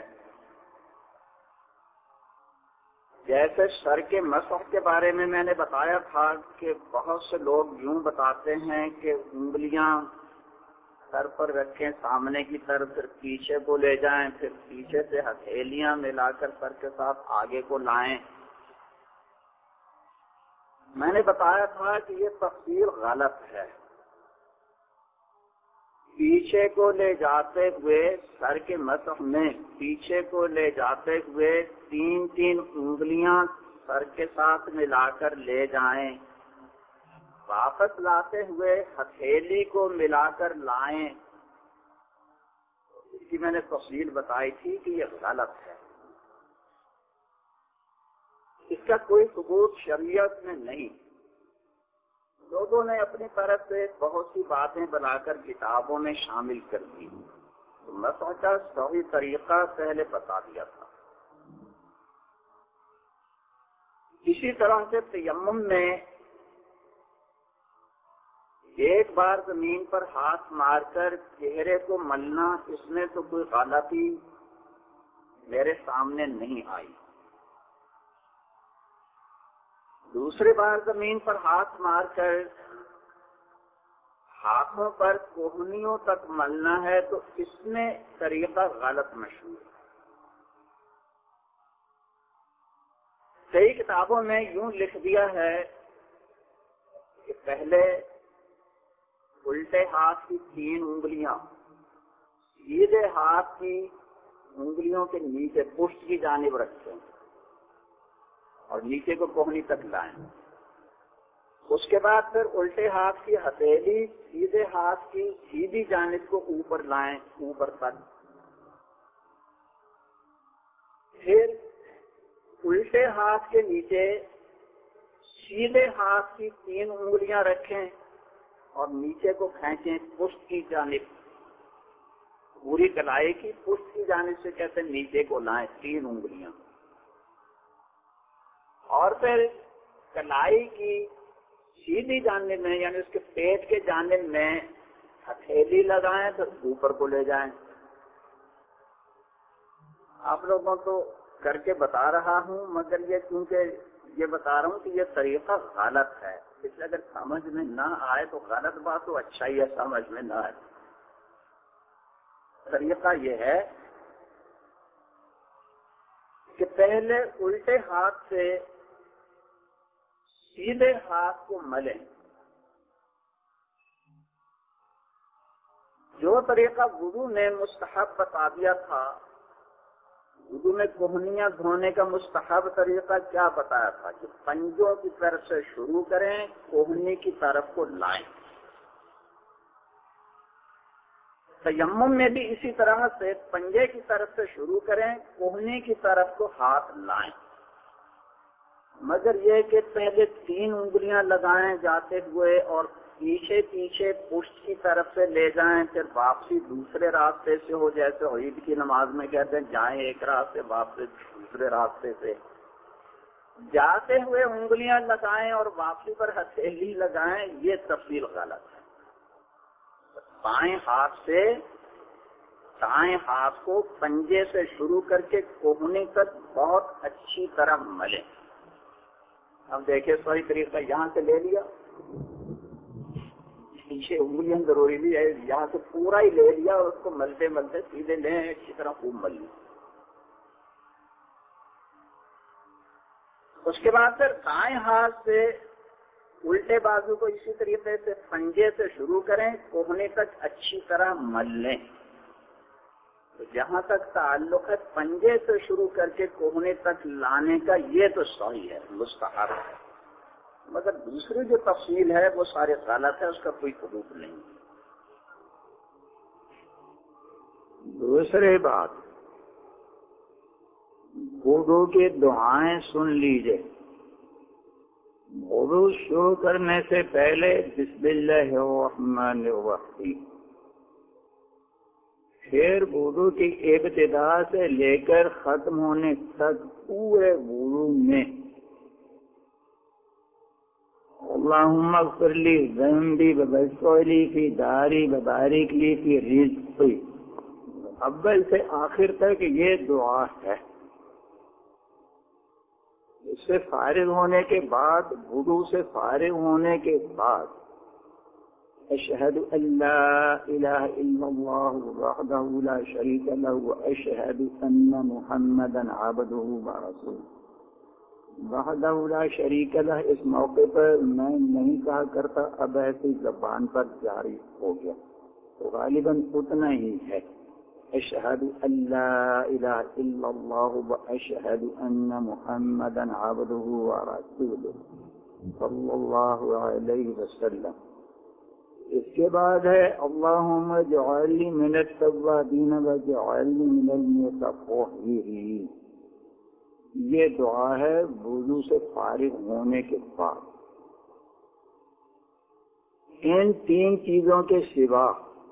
S3: جیسے سر کے مسح کے بارے میں میں نے بتایا تھا کہ بہت سے لوگ یوں بتاتے ہیں کہ انگلیاں سر پر رکھیں سامنے کی طرف، پھر پیچھے کو لے جائیں، پھر پیچھے سے ہتھیلیاں ملا کر سر کے ساتھ آگے کو لائیں۔ میں نے بتایا تھا کہ یہ تفسیر غلط ہے۔ پیچھے کو لے جاتے ہوئے سر کے مسح میں پیچھے کو لے جاتے ہوئے تین تین انگلیاں سر کے ساتھ ملا کر لے جائیں، واپس لاتے ہوئے ہتھیلی کو ملا کر لائیں۔ اس کی میں نے تفصیل بتائی تھی کہ یہ غلط ہے، اس کا کوئی ثبوت شریعت میں نہیں۔ لوگوں نے اپنی طرف سے بہت سی باتیں بنا کر کتابوں میں شامل کر دی، تو مسح کا صحیح طریقہ پہلے بتا دیا تھا۔ اسی طرح سے تیمم میں ایک بار زمین پر ہاتھ مار کر چہرے کو ملنا، اس میں تو کوئی غلطی میرے سامنے نہیں آئی۔ دوسری بار زمین پر ہاتھ مار کر ہاتھوں پر کوہنیوں تک ملنا ہے تو اس میں طریقہ غلط مشہور ہے۔ کئی کتابوں میں یوں لکھ دیا ہے کہ پہلے الٹے ہاتھ کی تین انگلیاں سیدھے ہاتھ کی انگلیوں کے نیچے پشت کی جانب رکھیں اور نیچے کو کوہنی تک لائیں، اس کے بعد پھر الٹے ہاتھ کی ہتھیلی سیدھے ہاتھ کی سیدھی جانب کو اوپر لائیں، اوپر تک، پھر الٹے ہاتھ کے نیچے سیدھے ہاتھ کی تین انگلیاں رکھیں اور نیچے کو کھینچیں پشت کی جانب، پوری کلائی کی پشت کی جانب سے کہتے ہیں نیچے کو لائیں تین انگلیاں، اور پھر کلائی کی سیدھی جانب میں یعنی اس کے پیٹ کے جانب میں ہتھیلی لگائیں تو اوپر کو لے جائیں۔ آپ لوگوں کو کر کے بتا رہا ہوں، مگر یہ کیونکہ یہ بتا رہا ہوں کہ یہ طریقہ غلط ہے، اس لیے اگر سمجھ میں نہ آئے تو غلط بات تو اچھا ہی ہے سمجھ میں نہ آئے۔ طریقہ یہ ہے کہ پہلے الٹے ہاتھ سے سیدھے ہاتھ کو ملیں۔ جو طریقہ وضو نے مستحب بتا دیا تھا وضو میں کوہنیاں دھونے کا مستحب طریقہ کیا بتایا تھا کہ پنجوں کی طرف سے شروع کریں، کوہنی کی طرف کو لائیں۔ تیمم میں بھی اسی طرح سے پنجے کی طرف سے شروع کریں، کوہنی کی طرف کو ہاتھ لائیں، مگر یہ کہ پہلے تین انگلیاں لگائیں جاتے ہوئے اور پیچھے پیچھے پشت کی طرف سے لے جائیں، پھر واپسی دوسرے راستے سے ہو، جیسے عید کی نماز میں کہتے ہیں جائیں ایک راستے واپسی دوسرے راستے سے۔ جاتے ہوئے انگلیاں لگائیں اور واپسی پر ہتھیلی لگائیں، یہ تفصیل غلط ہے۔ بائیں ہاتھ سے دائیں ہاتھ کو پنجے سے شروع کر کے کوہنی تک بہت اچھی طرح ملیں۔ اب دیکھیں صحیح طریقہ، یہاں سے لے لیا، پیچھے انگلیاں ضروری بھی ہے، یہاں سے پورا ہی لے لیا اور اس کو ملتے ملتے سیدھے لیں، اچھی طرح خوب مل لیں۔ اس کے بعد پھر دائیں ہاتھ سے الٹے بازو کو اسی طریقے سے پنجے سے شروع کریں، کوہنی تک اچھی طرح مل لیں۔ تو جہاں تک تعلق ہے پنجے سے شروع کر کے کوہنی تک لانے کا، یہ تو صحیح ہے، مستحب ہے، مگر دوسری جو تفصیل ہے وہ سارے غلط ہے، اس کا کوئی ثبوت نہیں۔ دوسری بات، وضو کی دعائیں سن لیجئے۔ وضو شروع کرنے سے پہلے بسم اللہ الرحمن الرحیم، پھر وضو کی ابتدا سے لے کر ختم ہونے تک پورے وضو میں اللہم اغفر لی ذنبی ووسع لی فی داری وبارک لی فی رزقی، اول سے آخر تک یہ دعا ہے۔ اس سے فارغ ہونے کے بعد، وضو سے فارغ ہونے کے بعد، اشہد ان لا الہ الا اللہ وحدہ لا شریک لہ واشہد ان محمدا عبدہ ورسولہ۔ وحدہ لا شریک لہ اس موقع پر میں نہیں کہا کرتا، اب ایسی زبان پر جاری ہو گیا، تو غالباً اتنا ہی ہے، اشہد ان لا الہ الا اللہ واشہد ان محمدا عبدہ ورسولہ صلی اللہ علیہ وسلم۔ اس کے بعد ہے اللہم اجعلنی من التوابین واجعلنی من المتطہرین۔ یہ دعا ہے وضو سے فارغ ہونے کے بعد۔ ان تین چیزوں کے سوا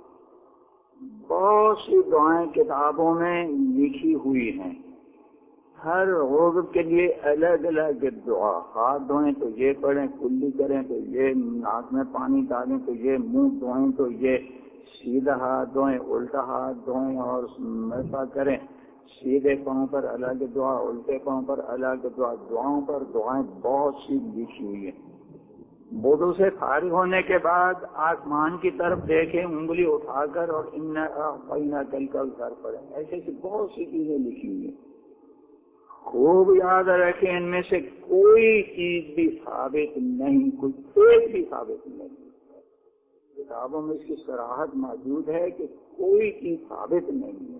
S3: بہت سی دعائیں کتابوں میں لکھی ہوئی ہیں، ہر عضو کے لیے الگ الگ دعا۔ ہاتھ دھوئیں تو یہ پڑھیں، کلی کریں تو یہ، ناک میں پانی ڈالیں تو یہ، منہ دھوئیں تو یہ، سیدھا ہاتھ دھوئیں، الٹا ہاتھ دھوئیں اور ایسا کریں، سیدھے پاؤں پر الگ دعا، الٹے پاؤں پر الگ دعا، دعاؤں پر دعائیں بہت سی لکھی ہوئی ہیں۔ وضو سے فارغ ہونے کے بعد آسمان کی طرف دیکھیں انگلی اٹھا کر اور انا اعطیناک الکوثر پڑھیں، ایسے ایسی بہت سی چیزیں لکھی ہوئی ہیں۔ خوب یاد رکھیں ان میں سے کوئی چیز بھی ثابت نہیں، کوئی ایک بھی ثابت نہیں۔ کتابوں میں اس کی صراحت موجود ہے کہ کوئی چیز ثابت نہیں ہے۔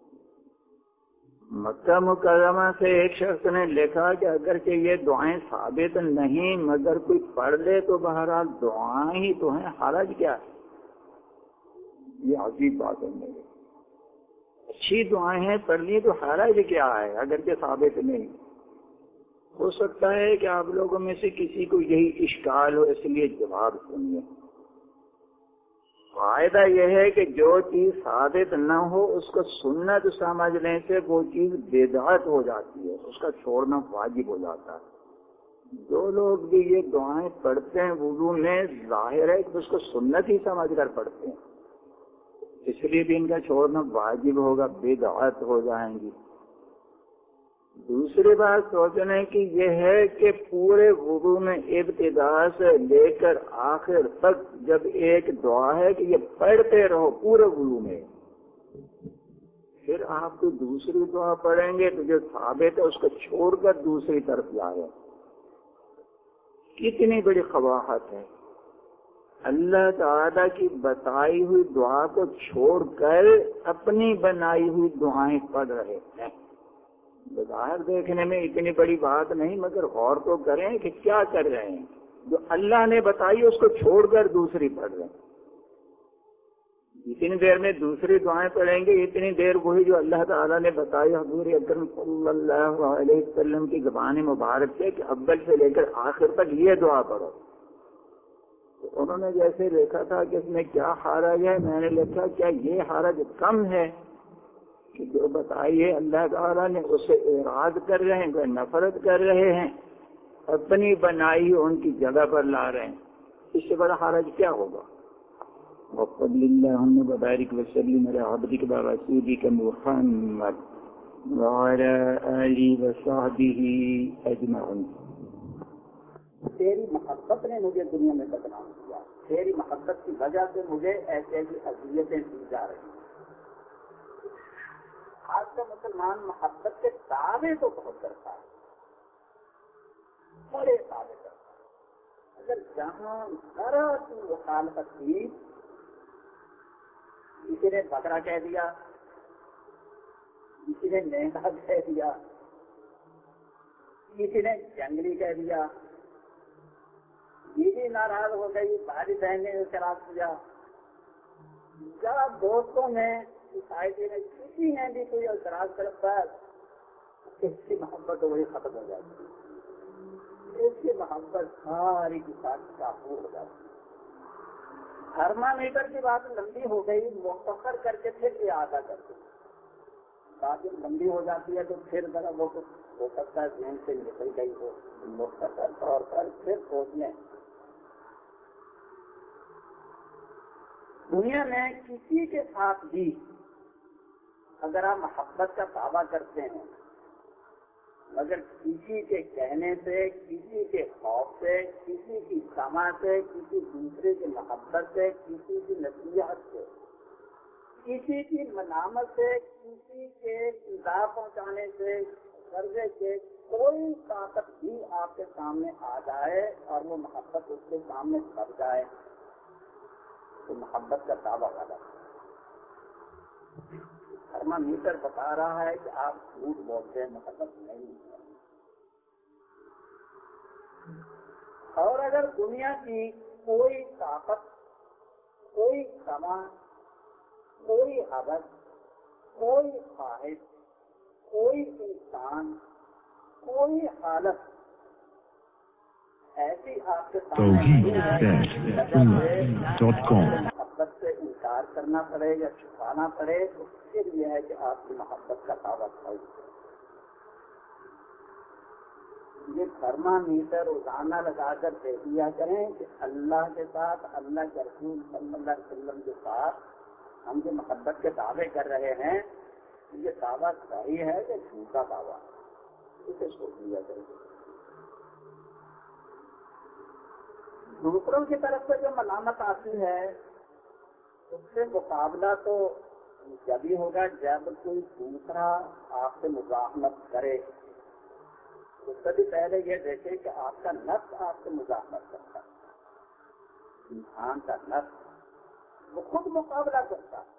S3: مکہ مکرمہ سے ایک شخص نے لکھا کہ اگرچہ یہ دعائیں ثابت نہیں مگر کوئی پڑھ لے تو بہرحال دعائیں ہی تو ہیں، حرج کیا ہے؟ یہ عجیب بات ہے میرے، اچھی دعائیں ہیں، پڑھ لی تو حرج کیا ہے اگرچہ ثابت نہیں؟ ہو سکتا ہے کہ آپ لوگوں میں سے کسی کو یہی اشکال ہو، اس لیے جواب سنیے۔ فائدہ یہ ہے کہ جو چیز ثابت نہ ہو اس کو سنت سمجھنے سے وہ چیز بدعت ہو جاتی ہے، اس کا چھوڑنا واجب ہو جاتا ہے۔ جو لوگ بھی یہ دعائیں پڑھتے ہیں وضو میں، ظاہر ہے کہ اس کو سنت ہی سمجھ کر پڑھتے ہیں، اس لیے بھی ان کا چھوڑنا واجب ہوگا، بدعت ہو جائیں گی۔ دوسری بات سوچنے کی یہ ہے کہ پورے وضو میں ابتدا سے لے کر آخر تک جب ایک دعا ہے کہ یہ پڑھتے رہو پورے وضو میں، پھر آپ کو دوسری دعا پڑھیں گے تو جو ثابت ہے اس کو چھوڑ کر دوسری طرف جائے، کتنی بڑی قباحت ہے۔ اللہ تعالیٰ کی بتائی ہوئی دعا کو چھوڑ کر اپنی بنائی ہوئی دعائیں پڑھ رہے ہیں، بظاہر دیکھنے میں اتنی بڑی بات نہیں، مگر غور تو کریں کہ کیا کر رہے ہیں. جو اللہ نے بتائی اس کو چھوڑ کر دوسری پڑھ رہے ہیں. اتنی دیر میں دوسری دعائیں پڑھیں گے، اتنی دیر وہی جو اللہ تعالیٰ نے بتائی حضور اکرم صلی اللہ علیہ وسلم کی زبان مبارک سے کہ اول سے لے کر آخر تک یہ دعا پڑھو. تو انہوں نے جیسے دیکھا تھا کہ اس میں کیا حرج ہے، میں نے لکھا کیا یہ حرج کم ہے کہ جو بتائیے اللہ تعالیٰ نے اسے اعراض کر رہے ہیں، کوئی نفرت کر رہے ہیں، اپنی بنائی ان کی جگہ پر لا رہے ہیں. اس سے بڑا حرج کیا ہوگا؟ وصلی اللہم وبارک وسلم علی عبدک ورسولک محمد وعلی آلہ وصحبہ اجمعین. تیری محبت نے مجھے دنیا میں بدنام کیا، تیری محبت کی وجہ سے مجھے ایسے ایسی اذیتیں دی جا رہی ہیں. آج کا مسلمان محبت کے دعوے تو بہت کرتا ہے، بڑے دعوے کرتا ہے، اگر جہاں ذرا سی مخالفت کی، کسی نے بکرا کہہ دیا، کسی نے مہنگا کہہ دیا، کسی نے جنگلی کہہ دیا، بیوی ناراض ہو گئی، بھائی بہن نے اعتراض کیا، یا دوستوں میں سوسائٹی میں کسی نے بھی کوئی اعتراض کرتا ہے، اس کی محبت وہی ختم ہو جاتی ہے، اس کی محبت ساری کی ساری کافور ہو جاتی ہے. تھرمامیٹر کی بات لمبی ہو گئی، مختصر کر کے پھر یہ آدھا کر کے بات جب لمبی ہو جاتی ہے تو پھر ذرا وہ ہو سکتا ہے ذہن سے نکل گئی ہو، مختصر طور پر پھر سوچنے. دنیا میں کسی کے ساتھ بھی اگر آپ محبت کا دعویٰ کرتے ہیں، مگر کسی کے کہنے سے، کسی کے خوف سے، کسی کی سما سے، کسی دوسرے کی محبت سے، کسی کی نصیحت سے، کسی کی منامت سے، کسی کے ایذا پہنچانے سے، قرضے سے کوئی طاقت بھی آپ کے سامنے آ جائے اور وہ محبت اس کے سامنے دب جائے تو محبت کا دعویٰ والا تھرمامیٹر بتا رہا ہے کہ آپ جھوٹ بولتے ہیں، محبت نہیں ہے. اور اگر دنیا کی کوئی طاقت، کوئی سما، کوئی حوث، کوئی خواہش، کوئی انسان، کوئی حالت ایسی آپ کے محبت سے انکار کرنا پڑے یا چھپانا پڑے تو پھر یہ ہے کہ آپ کی محبت کا دعویٰ ہے. یہ تھرمامیٹر روزانہ لگا کر دیکھ لیا کریں کہ اللہ کے ساتھ، اللہ کے رسول صلی اللہ علیہ وسلم کے ساتھ ہم جو محبت کے دعوے کر رہے ہیں، یہ دعویٰ صحیح ہے یا جھوٹا دعویٰ، اسے سوچ لیا کریں. دوسروں کی طرف سے جو ملامت آتی ہے اس سے مقابلہ تو جب ہی ہوگا جب کوئی دوسرا آپ سے مزاحمت کرے. اس سے بھی پہلے یہ دیکھیں کہ آپ کا نفس آپ سے مزاحمت کرتا ہے. انسان کا نفس وہ خود مقابلہ کرتا ہے.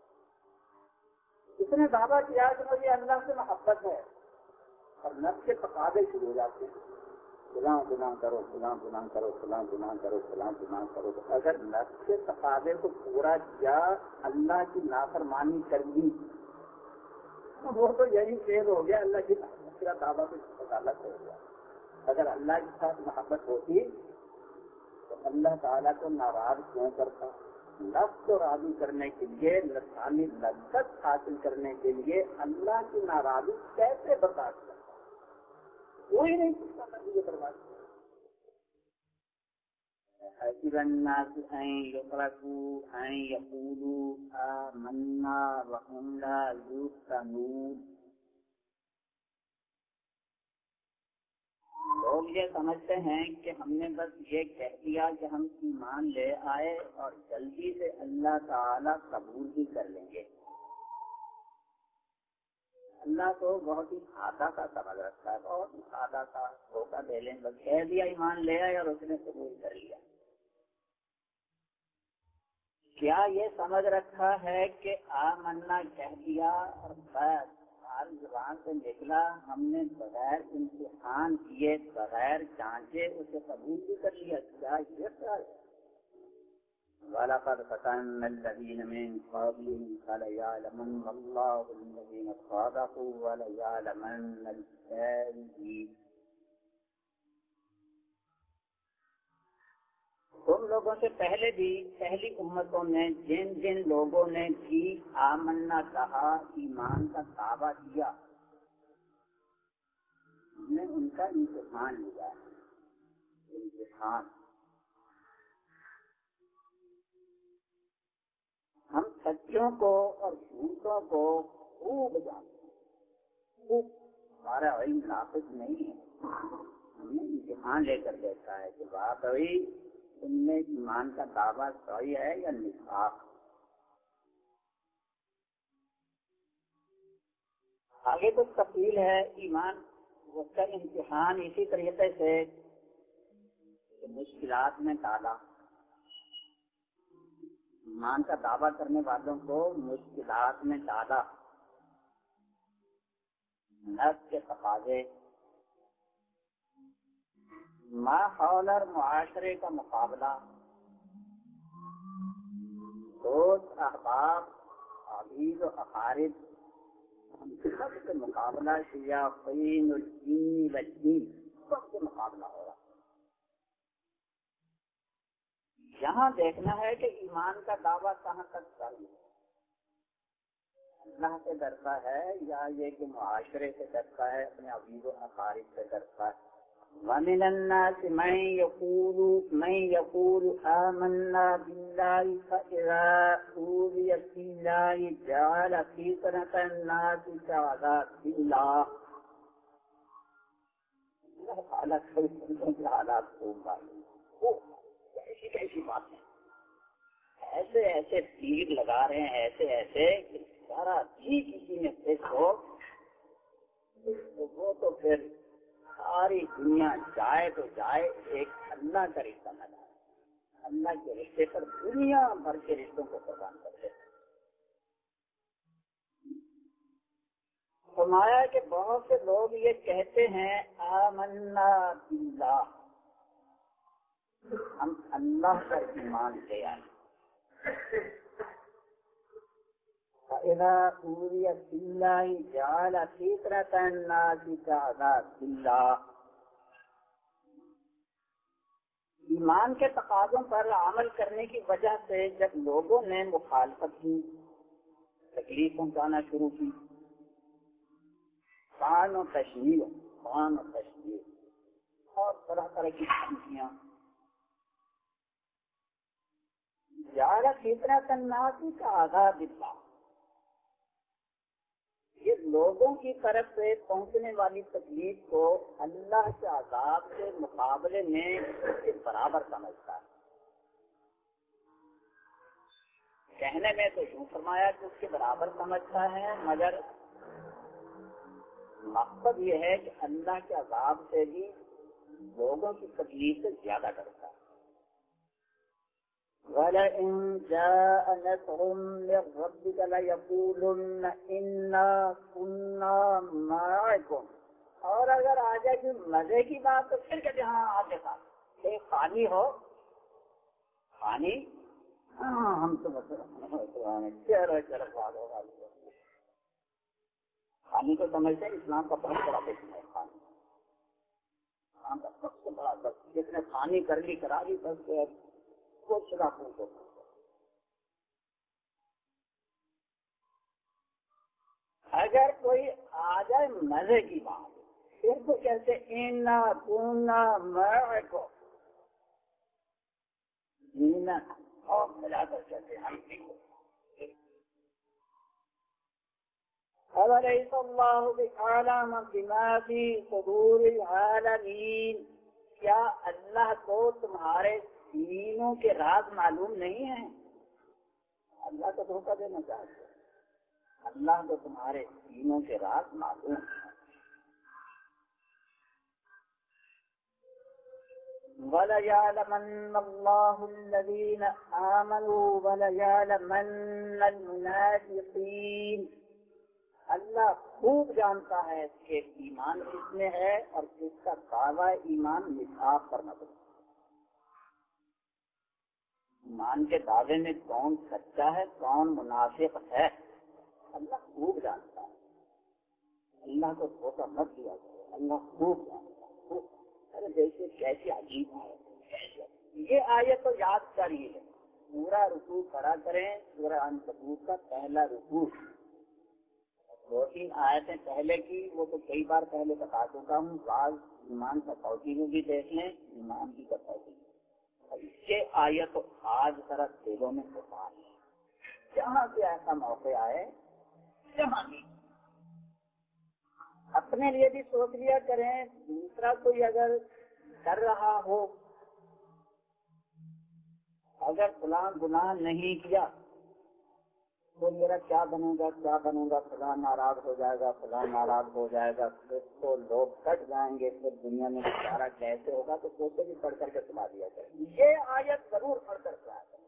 S3: اس نے دعویٰ کیا کہ مجھے اللہ سے محبت ہے اور نفس کے تقاضے شروع ہو جاتے ہیں، فلاں گناہ کرو، فلاں گناہ کرو، فلاں گناہ کرو، فلاں گناہ کرو. تو اگر نفس کے تقاضے کو پورا کیا، اللہ کی نافرمانی کر دی، وہ تو یہی فیل ہو گیا، اللہ کی محبت کا دعویٰ بھی غلط ہو گیا. اگر اللہ کے ساتھ محبت ہوتی تو اللہ تعالیٰ کو ناراض کیوں کرتا؟ نفس کو راضی کرنے کے لیے، لسانی لذت حاصل کرنے کے لیے اللہ کی ناراضی کیسے برداشت کرتا؟ کوئی نہیں پوچھتا تھا یہ برباد کیا. حسب الناس ان يتركوا ان يقولوا آمنا وهم لا يفتنون. لوگ یہ سمجھتے ہیں کہ ہم نے بس یہ کہہ دیا کہ ہم ایمان لے آئے اور جلدی سے اللہ تعالیٰ قبول بھی کر لیں گے. اللہ تو بہت ہی سادہ سا سمجھ رکھتا ہے، بہت ہی سادہ سا دھوکہ دے لیں، بس کہہ دیا ایمان لے آئے اور اس نے قبول کر لیا. کیا یہ سمجھ رکھا ہے کہ آمنا کہہ دیا اور بس ہماری زبان سے نکلا، ہم نے بغیر امتحان کیے، بغیر جانچے اسے قبول بھی کر لیا، کیا یہ خیال ہے؟ وَلَقَدْ فَتَنَّا الَّذِينَ مِن قَبْلِهِمْ فَلَيَعْلَمَنَّ اللَّهُ الَّذِينَ صَدَقُوا وَلَيَعْلَمَنَّ الْكَاذِبِينَ۔ تم لوگوں سے پہلے بھی پہلی امتوں میں جن جن لوگوں نے بھی آمنا کہا، ایمان کا دعویٰ کیا، ہم نے ان کا امتحان لیا ہے۔ امتحان ہم سچوں کو اور جھوٹوں کو خوب جانتے ہیں، خوب، ہمارا علم ناقص نہیں ہے، ہم نے امتحان لے کر دیکھا ہے کہ واقعی ان میں ایمان کا دعویٰ صحیح ہے یا نفاق۔ آگے تو تفصیل ہے ایمان اس کا امتحان اسی طریقے سے مشکلات میں ڈالا، ایمان کا دعویٰ کرنے والوں کو مشکلات میں ڈالا، نفس کے تقاضے، ماحول اور معاشرے کا مقابلہ، دوست احباب عزیز و اقارب، ہم سب سے مقابلہ، شیاطین الجن والانس سب سے مقابلہ ہو رہا۔ یہاں دیکھنا ہے کہ ایمان کا دعویٰ کہاں تک چاہیے، اللہ سے ڈرتا ہے یا یہ کہ معاشرے سے ڈرتا ہے، اپنے عزیز و اقارب سے ڈرتا ہے۔ وَمِنَ النَّاسِ مَن يَقُولُ مَن يَقُولُ آمَنَّا بِاللَّهِ فَإِذَا أُوذِيَ فِي اللَّهِ جَعَلَ فِتْنَةَ النَّاسِ كَعَذَابِ اللَّهِ۔ اللہ تعالیٰ کے حالات خوب معلوم، کیسی کیسی باتیں، ایسے ایسے تیر لگا رہے ہیں، ایسے ایسے کہ سارا جی کسی میں فکر ہو تو وہ تو پھر ساری دنیا جائے تو جائے، ایک اللہ کا رشتہ نہ جائے، اللہ کے رشتے پر دنیا بھر کے رشتوں کو قربان کر دے۔ فرمایا کہ بہت سے لوگ یہ کہتے ہیں آمنا باللہ، ہم اللہ پر ایمان لے آئے، فَإِذَا أُوذِيَ فِي اللَّهِ جَعَلَ فِتْنَةَ النَّاسِ كَعَذَابِ اللَّهِ۔ ایمان کے تقاضوں پر عمل کرنے کی وجہ سے جب لوگوں نے مخالفت کی، تکلیف پہنچانا شروع کی، طعن و تشنیع طعن و تشنیع اور طرح طرح کی دھمکیاں، جعل فِتْنَةَ النَّاسِ كَعَذَابِ اللَّهِ، یہ لوگوں کی طرف سے پہنچنے والی تکلیف کو اللہ کے عذاب کے مقابلے میں اس کے برابر سمجھتا ہے۔ کہنے میں تو یوں فرمایا کہ اس کے برابر سمجھتا ہے، مگر مقصد یہ ہے کہ اللہ کے عذاب سے بھی لوگوں کی تکلیف سے زیادہ کرتا ہے۔ وَلَئِن جَاءَ نَصْرٌ مِّن رَّبِّكَ لَيَقُولُنَّ إِنَّا كُنَّا مَعَكُمْ، اور اگر آ جائے کہ مزے کی بات تو پھر کہتے ہاں آپ کے ساتھ، ایک فانی ہو، فانی، ہاں ہم تو چہرہ چہرہ پاگل والی، فانی کو سمجھتے ہیں اسلام کا بہت بڑا دشمن ہے، فانی اسلام کا سب سے بڑا دشمن، جس نے فانی کر لی کرا لی بس کچھ نہ پوچھو۔ اگر کوئی آ جائے مزے کی بات پھر تو کہتے انا کنا معکم، جینا اور ملا کر کہتے ہم بھی ہو۔ أَوَلَيْسَ اللَّهُ بِأَعْلَمَ بِمَا فِي صُدُورِ الْعَالَمِينَ، کیا اللہ کو تمہارے سینوں کے راز معلوم نہیں ہیں؟ اللہ کو دھوکہ دینا چاہتے، اللہ کو تمہارے سینوں کے راز معلوم ہیں۔ وَلَيَعْلَمَنَّ اللَّهُ الَّذِينَ آمَنُوا وَلَيَعْلَمَنَّ الْمُنَافِقِينَ، اللہ خوب جانتا ہے کہ ایمان کس میں ہے اور کس کا دعویٰ ایمان نصاب پر مبنی ہے۔ ایمان کے دعوے میں کون سچا ہے کون منافق ہے اللہ خوب جانتا ہے۔ اللہ کو دھوکہ مت دیا جائے، اللہ خوب جانتا ہے خوب۔ ارے دیکھیے کیسی عجیب ہے یہ آیت، تو یاد کریے پورا رکوع کھڑا کریں سورہ عنکبوت کا پہلا رکوع، دو تین آیتیں پہلے کی وہ تو کئی بار پہلے بتا چکا ہوں، بعض ایمان کٹوتی میں بھی دیکھ لیں، ایمان کی کٹوتی یہ آیت آج ذرا دلوں میں اتار ہے، جہاں سے ایسا موقع آئے جہاں بھی اپنے لیے بھی سوچ لیا کریں، دوسرا کوئی اگر کر رہا ہو، اگر فلاں گناہ نہیں کیا تو میرا کیا بنوں گا کیا بنوں گا، فلاں ناراض ہو جائے گا فلاں ناراض ہو جائے گا، پھر تو لوگ کٹ جائیں گے، پھر دنیا میں گزارا کیسے ہوگا، تو سوچے بھی پڑھ کر کے سنا دیا کریں، یہ آیت ضرور پڑھ کر سنا کریں،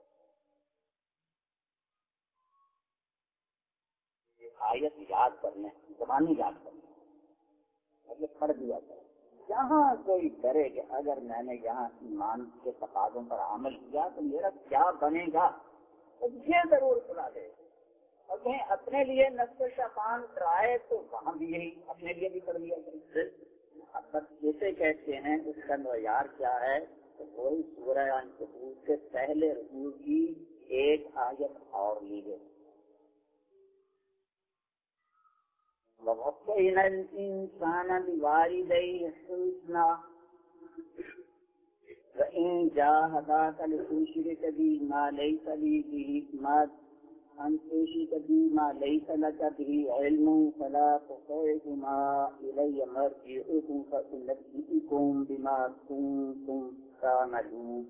S3: آیت یاد کرنے زبانی یاد کرنے مطلب پڑھ دیا کریں۔ جہاں کوئی ڈرے کہ اگر میں نے یہاں ایمان کے تقاضوں پر عمل کیا تو میرا کیا بنے گا، تو یہ ضرور سنا دے، اور کہیں اپنے لیے نفس شیطان ڈرائے تو وہاں بھی یہی اپنے لیے بھی پڑھ لیا کریں۔ اب بس جسے کہتے ہیں اس کا معیار کیا ہے، تو وہی سورہ عنکبوت سے پہلے رکوع کی ایک آیت اور لی گئی، وَوَصَّيْنَا الْإِنسَانَ بِوَالِدَيْهِ حُسْنًا وَإِنْ جَاهَدَاكَ لِتُشْرِكَ بِي مَا لَيْسَ بِهِ مَا أَنْ تُشْرِكَ بِي مَا لَيْسَ لَكَ بِهِ عِلْمٌ فَلَا تُطِعْهُمَا إِلَيَّ مَرْجِعُكُمْ فَأُنَبِّئُكُم بِمَا كُنتُمْ تَعْمَلُونَ۔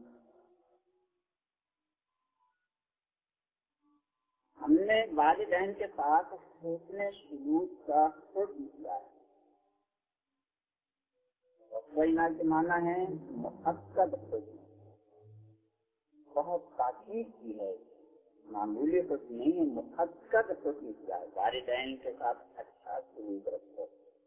S3: ہم نے والدین کے ساتھ حسن سلوک کا حکم دیا ہے، وصینا کے معنی ہے مؤکد حکم، بہت تاکید کی ہے، معمولی حکم نہیں ہے، مؤکد حکم کیا ہے، والدین کے ساتھ اچھا سلوک رکھو،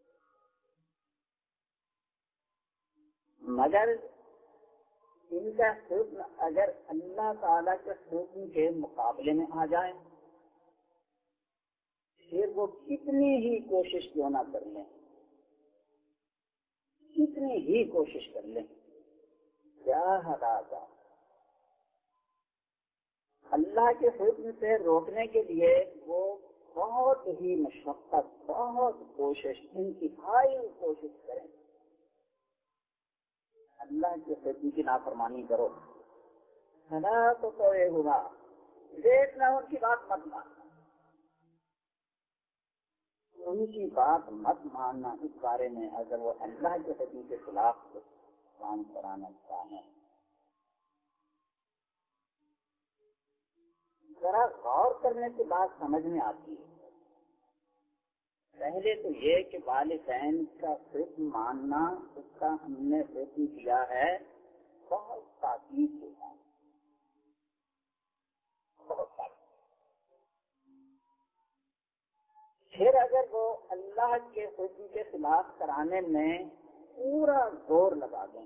S3: مگر ان کا حکم اگر اللہ تعالیٰ کے حکم کے مقابلے میں آ جائے پھر وہ کتنی ہی کوشش کیوں نہ کر لیں، کتنی ہی کوشش کر لیں، کیا ہدایت اللہ کے حکم سے روکنے کے لیے وہ بہت ہی مشقت بہت کوشش انتہائی کوشش کریں، اللہ کے حکم کی نافرمانی کرو، خدا تو کوئی ہوا دیکھنا ان کی بات مت ماننا، ان کی بات مت ماننا اس بارے میں اگر وہ اللہ کے حکم کے خلاف کام کرانا چاہیں۔ ذرا غور کرنے کی بات سمجھ میں آتی ہے، پہلے تو یہ کہ والدین کا حکم ماننا اس کا ہم نے حکم کیا ہے بہت تاکید کے ساتھ، بہت تاکید، پھر اگر وہ اللہ کے حکم کے خلاف کرانے میں پورا زور لگا دیں،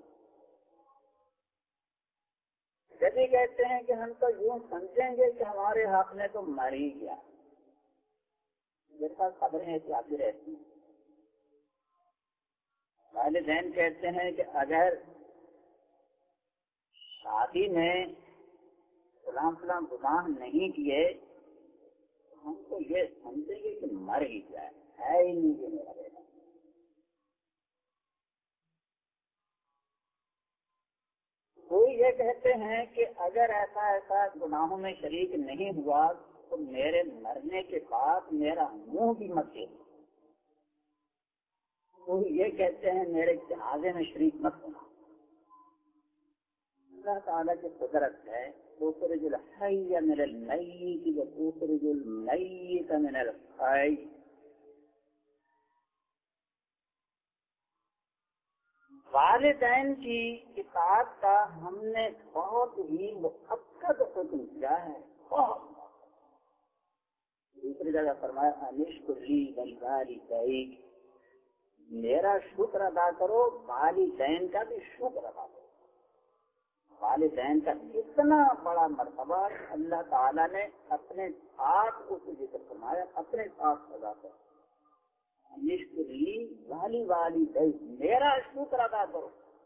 S3: جبھی کہتے ہیں کہ ہم تو یوں سمجھیں گے کہ ہمارے حق میں تو مر ہی گیا، میرے پاس خبریں ایسی آتی رہتی ہیں، والدین کہتے ہیں کہ اگر شادی میں فلاں فلاں گناہ نہیں کیے ہم تو یہ سمجھیں گے کہ مر ہی جائے، ہے ہی نہیں کہ میرا بیٹا، کوئی یہ کہتے ہیں کہ اگر ایسا ایسا گناہوں میں شریک نہیں ہوا تو میرے مرنے کے بعد میرا منہ بھی مت دے، کوئی یہ کہتے ہیں میرے جنازے میں شریک مت ہونا۔ اللہ تعالیٰ کی قدرت ہے تخرج الحی من المیت وتخرج المیت من الحی، والدین کی اطاعت کا ہم نے بہت ہی مؤکد حکم کیا ہے، بہت دوسرے دوسری جگہ فرمایا انشکری والوالدین، میرا شکر ادا کرو، والدین کا بھی شکر ادا کرو۔ والدین کا اتنا بڑا مرتبہ اللہ تعالیٰ نے اپنے آپ کو ذکر فرمایا، اپنے آپ سزا کر انشکری والوالدین، میرا شکر ادا کرو۔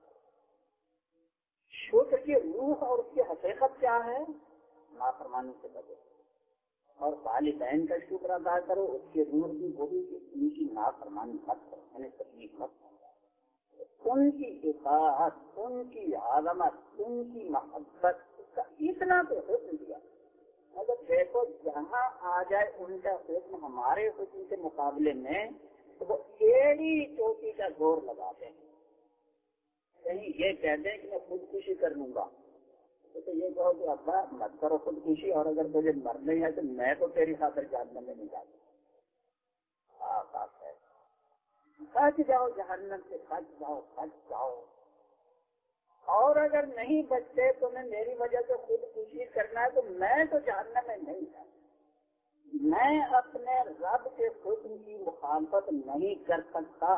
S3: شکر کی روح اور اس کی حقیقت کیا ہے؟ نافرمانی سے بچو، اور والدین کا شکر ادا کرو، اس کی روح بھی وہی کہ ان کی نافرمانی مت کرو، یعنی تکلیف مت کرو، ان کی اطاعت، ان کی عظمت، ان کی محبت، اس کا اتنا تو حکم دیا۔ اگر دیکھو جہاں آ جائے ان کا حکم ہمارے حکم کے مقابلے میں تو وہ ایڑی چوٹی کا زور لگاتے ہیں۔ کہیں یہ کہہ دیں کہ میں خودکشی کر لوں گا تو یہ کہو کہ ابا مت کرو خودکشی، اور اگر تجھے مرنا ہے تو میں تو تیری خاطر جہنم میں نہیں جاتا۔ بات ہے، بچ جاؤ جہنم سے، بچ جاؤ بچ جاؤ، اور اگر نہیں بچتے تمہیں میری وجہ سے خودکشی کرنا ہے تو میں تو جہنم میں نہیں جاتا۔ میں اپنے رب کے حکم کی مخالفت نہیں کر سکتا،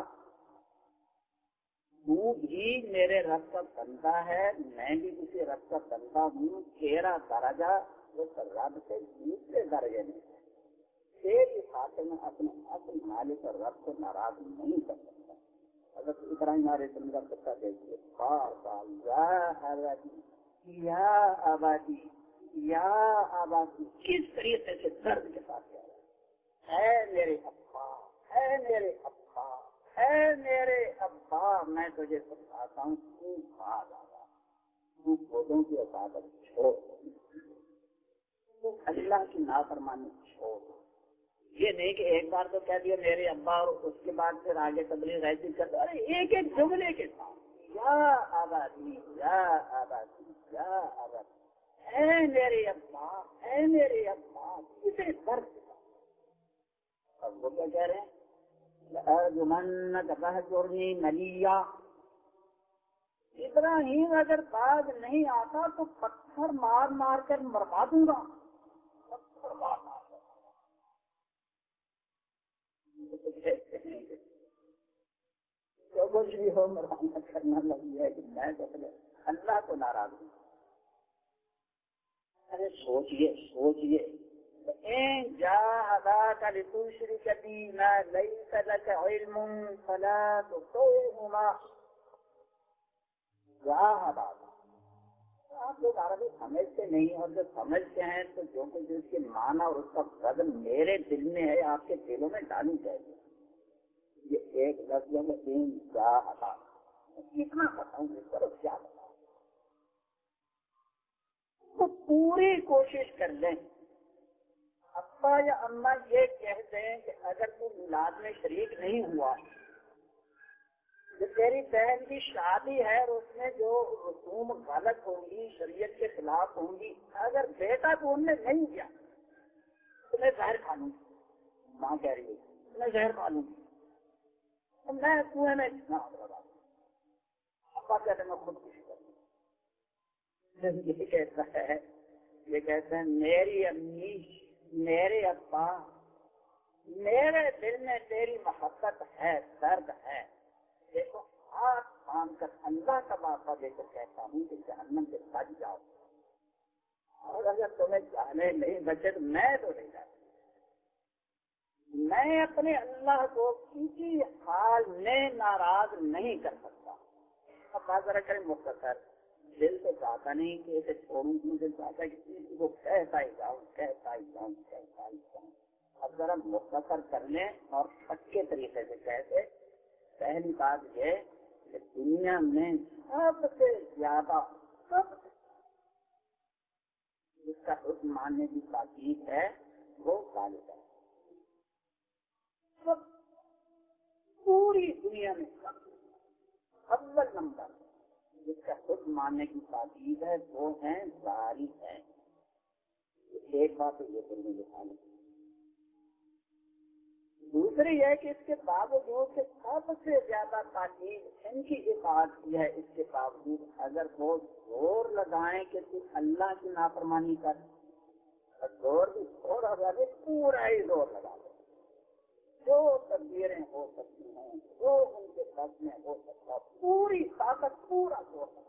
S3: تو بھی میرے رب کا بندہ ہے، میں بھی اسی رب کا بندہ ہوں، تیرا درجہ اس رب سے دوسرے درجے میں ہے، تیری خاطر میں اپنے اپنے مالک اور رب کو ناراض نہیں کر سکتا۔ حضرت ابراہیم علیہ السلام کا قصہ دیکھیے، بار بار یا آبادی یا آبادی یا آبادی، کس طریقے سے درد کے ساتھ کہہ رہا ہے، اے میرے ابا، اے میرے ابا، اے میرے ابا، میں تجھے سمجھاتا ہوں، تو بھاگ آیا، تو خودوں کی عبادت چھوڑ، تو اللہ کی نافرمانی چھوڑ۔ یہ نہیں کہ ایک بار تو کہہ دیا میرے ابا اور اس کے بعد پھر آگے تبلیغ ایسی کرتے، ارے ایک ایک جملے کے ساتھ یا آبادی یا آبادی یا آبادی، اے میرے ابا، اے میرے ابا، کسے درد کے ساتھ۔ اب وہ کیا کہہ رہے ہیں؟ لَأَرْجُمَنَّكَ فَاهْجُرْنِي مَلِيًّا، ابراہیم اگر باز نہیں آتا تو پتھر مار مار کر مروا دوں گا، پتھر مار مار کر۔ جو کچھ بھی ہو مروانا کرنا لگی ہے کہ میں تو اللہ کو ناراض ہوں۔ ارے سوچئے سوچئے، إن جاهداك لتشرك بي ما ليس لك علم فلا تطعهما۔ جاهداك، آپ لوگ عربی سمجھتے نہیں، اور جو سمجھتے ہیں تو جو کچھ اس کے معنی اور اس کا وزن میرے دل میں ہے آپ کے دلوں میں ڈالنی چاہیے۔ یہ ایک لفظ ہے ان جاهداك، اتنا بتاؤں اس پر کیا بتاؤں، تو پوری کوشش کر لیں۔ ابا یا اماں یہ کہہ دیں کہ اگر تو میلاد میں شریک نہیں ہوا، جو تیری بہن کی شادی ہے اور اس میں جو رسوم غلط ہوں گی، شریعت کے خلاف ہوں گی، اگر بیٹا تو ان میں نہیں گیا تو میں زہر کھا لوں گی، ماں کہہ رہی ہے میں زہر کھا لوں گی، تو میں کنویں میں جتنا لگا دوں۔ ابا کہتے ہیں میں خود کشی کروں، یہ کہتا ہے یہ کہتے ہیں میری امی، میرے ابا، میرے دل میں تیری محبت ہے، درد ہے، دیکھو ہاتھ باندھ کر اللہ کا وعدہ دے کر کہتا ہوں کہ جہنم سے بچ جاؤ، اور اگر تمہیں جانے نہیں بچے تو میں تو نہیں جاتا۔ میں اپنے اللہ کو کسی حال میں ناراض نہیں کر سکتا۔ اب بات ذرا کریں مختصر، دل سے چاہتا نہیں کہ اسے چھوڑوں، مجھے چاہتا ہے کہ کسی کو کہتا ہی جاؤں کہتا ہی جاؤں کہتا ہی جاؤں۔ اب ذرا مختصر کر لیں اور پکے طریقے سے کہتے، پہلی بات یہ کہ دنیا میں سب سے زیادہ سب سے جس کا حکم ماننے کی تاکید ہے وہ والدین، سب پوری دنیا میں سب اول نمبر جس کا حکم ماننے کی تاکید ہے وہ ہیں والدین۔ ایک بات تو یہ دل میں دکھانے، دوسری یہ کہ اس کے باوجود کہ سب سے زیادہ تاکید ان کی اطاعت کی ہے، اس کے باوجود اگر وہ زور لگائیں کہ تو اللہ کی نافرمانی کر، زور بھی تھوڑا سا پورا
S4: पूरा ही जोर लगा दो, जो तकदीरें हो सकती हैं, जो उनके बस में हो सकता, पूरी ताकत, पूरा जोर लगा।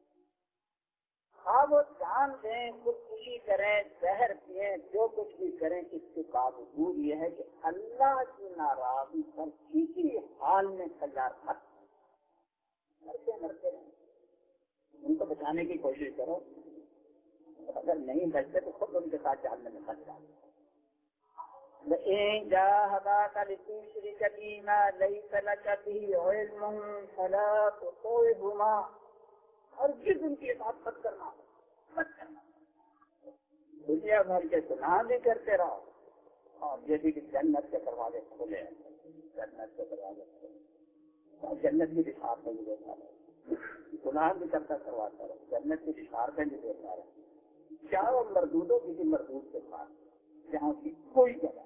S4: हाँ वो जान दें, खुदकुशी करें, जहर पिए, जो कुछ भी करें, इसके बावजूद ये है कि अल्लाह की नाराजगी पर किसी हाल में तैयार मत, मरते मरते रहें, उनको बचाने की कोशिश करो। अगर नहीं बचते तो खुद उनके साथ जानने में फंस जाओ। हर चीज उनके साथ मत करना, मत करना। दुनिया भर के गुनाह भी करते रहो और जैसे कि जन्नत के दरवाजे खोले, जन्नत के दरवाजे खोले, जन्नत की बिशारतें भी देता रहे, गुनाह भी करता करवाता रहे, जन्नत की बिशारतें भी देता रहे। चारों मरदूदों किसी मरदूद के पास जहाँ की कोई जगह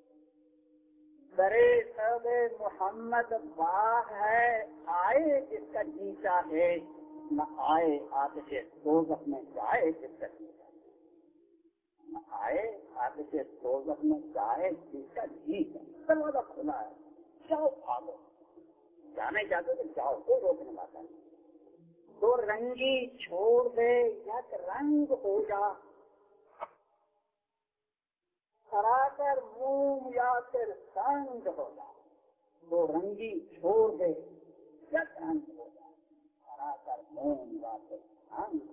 S4: करे सब मोहम्मद वाह है, आए जिसका जी चाहे, न आए आतिश दोज़ख में जाए जिसका जी चाहे, न आए आतिश दोज़ख में जाए जिसका जी चाहे। दरवाजा खुला है, जाओ भागो, जाने जाते तो जाओ, कोई रोकने वाला नहीं। तो रंगी छोड़ दे या रंग हो जा, कराकर मुंह या फिर संग हो जा। तो रंगी छोड़ दे या रंग हो जा, कराकर मुंह या फिर संग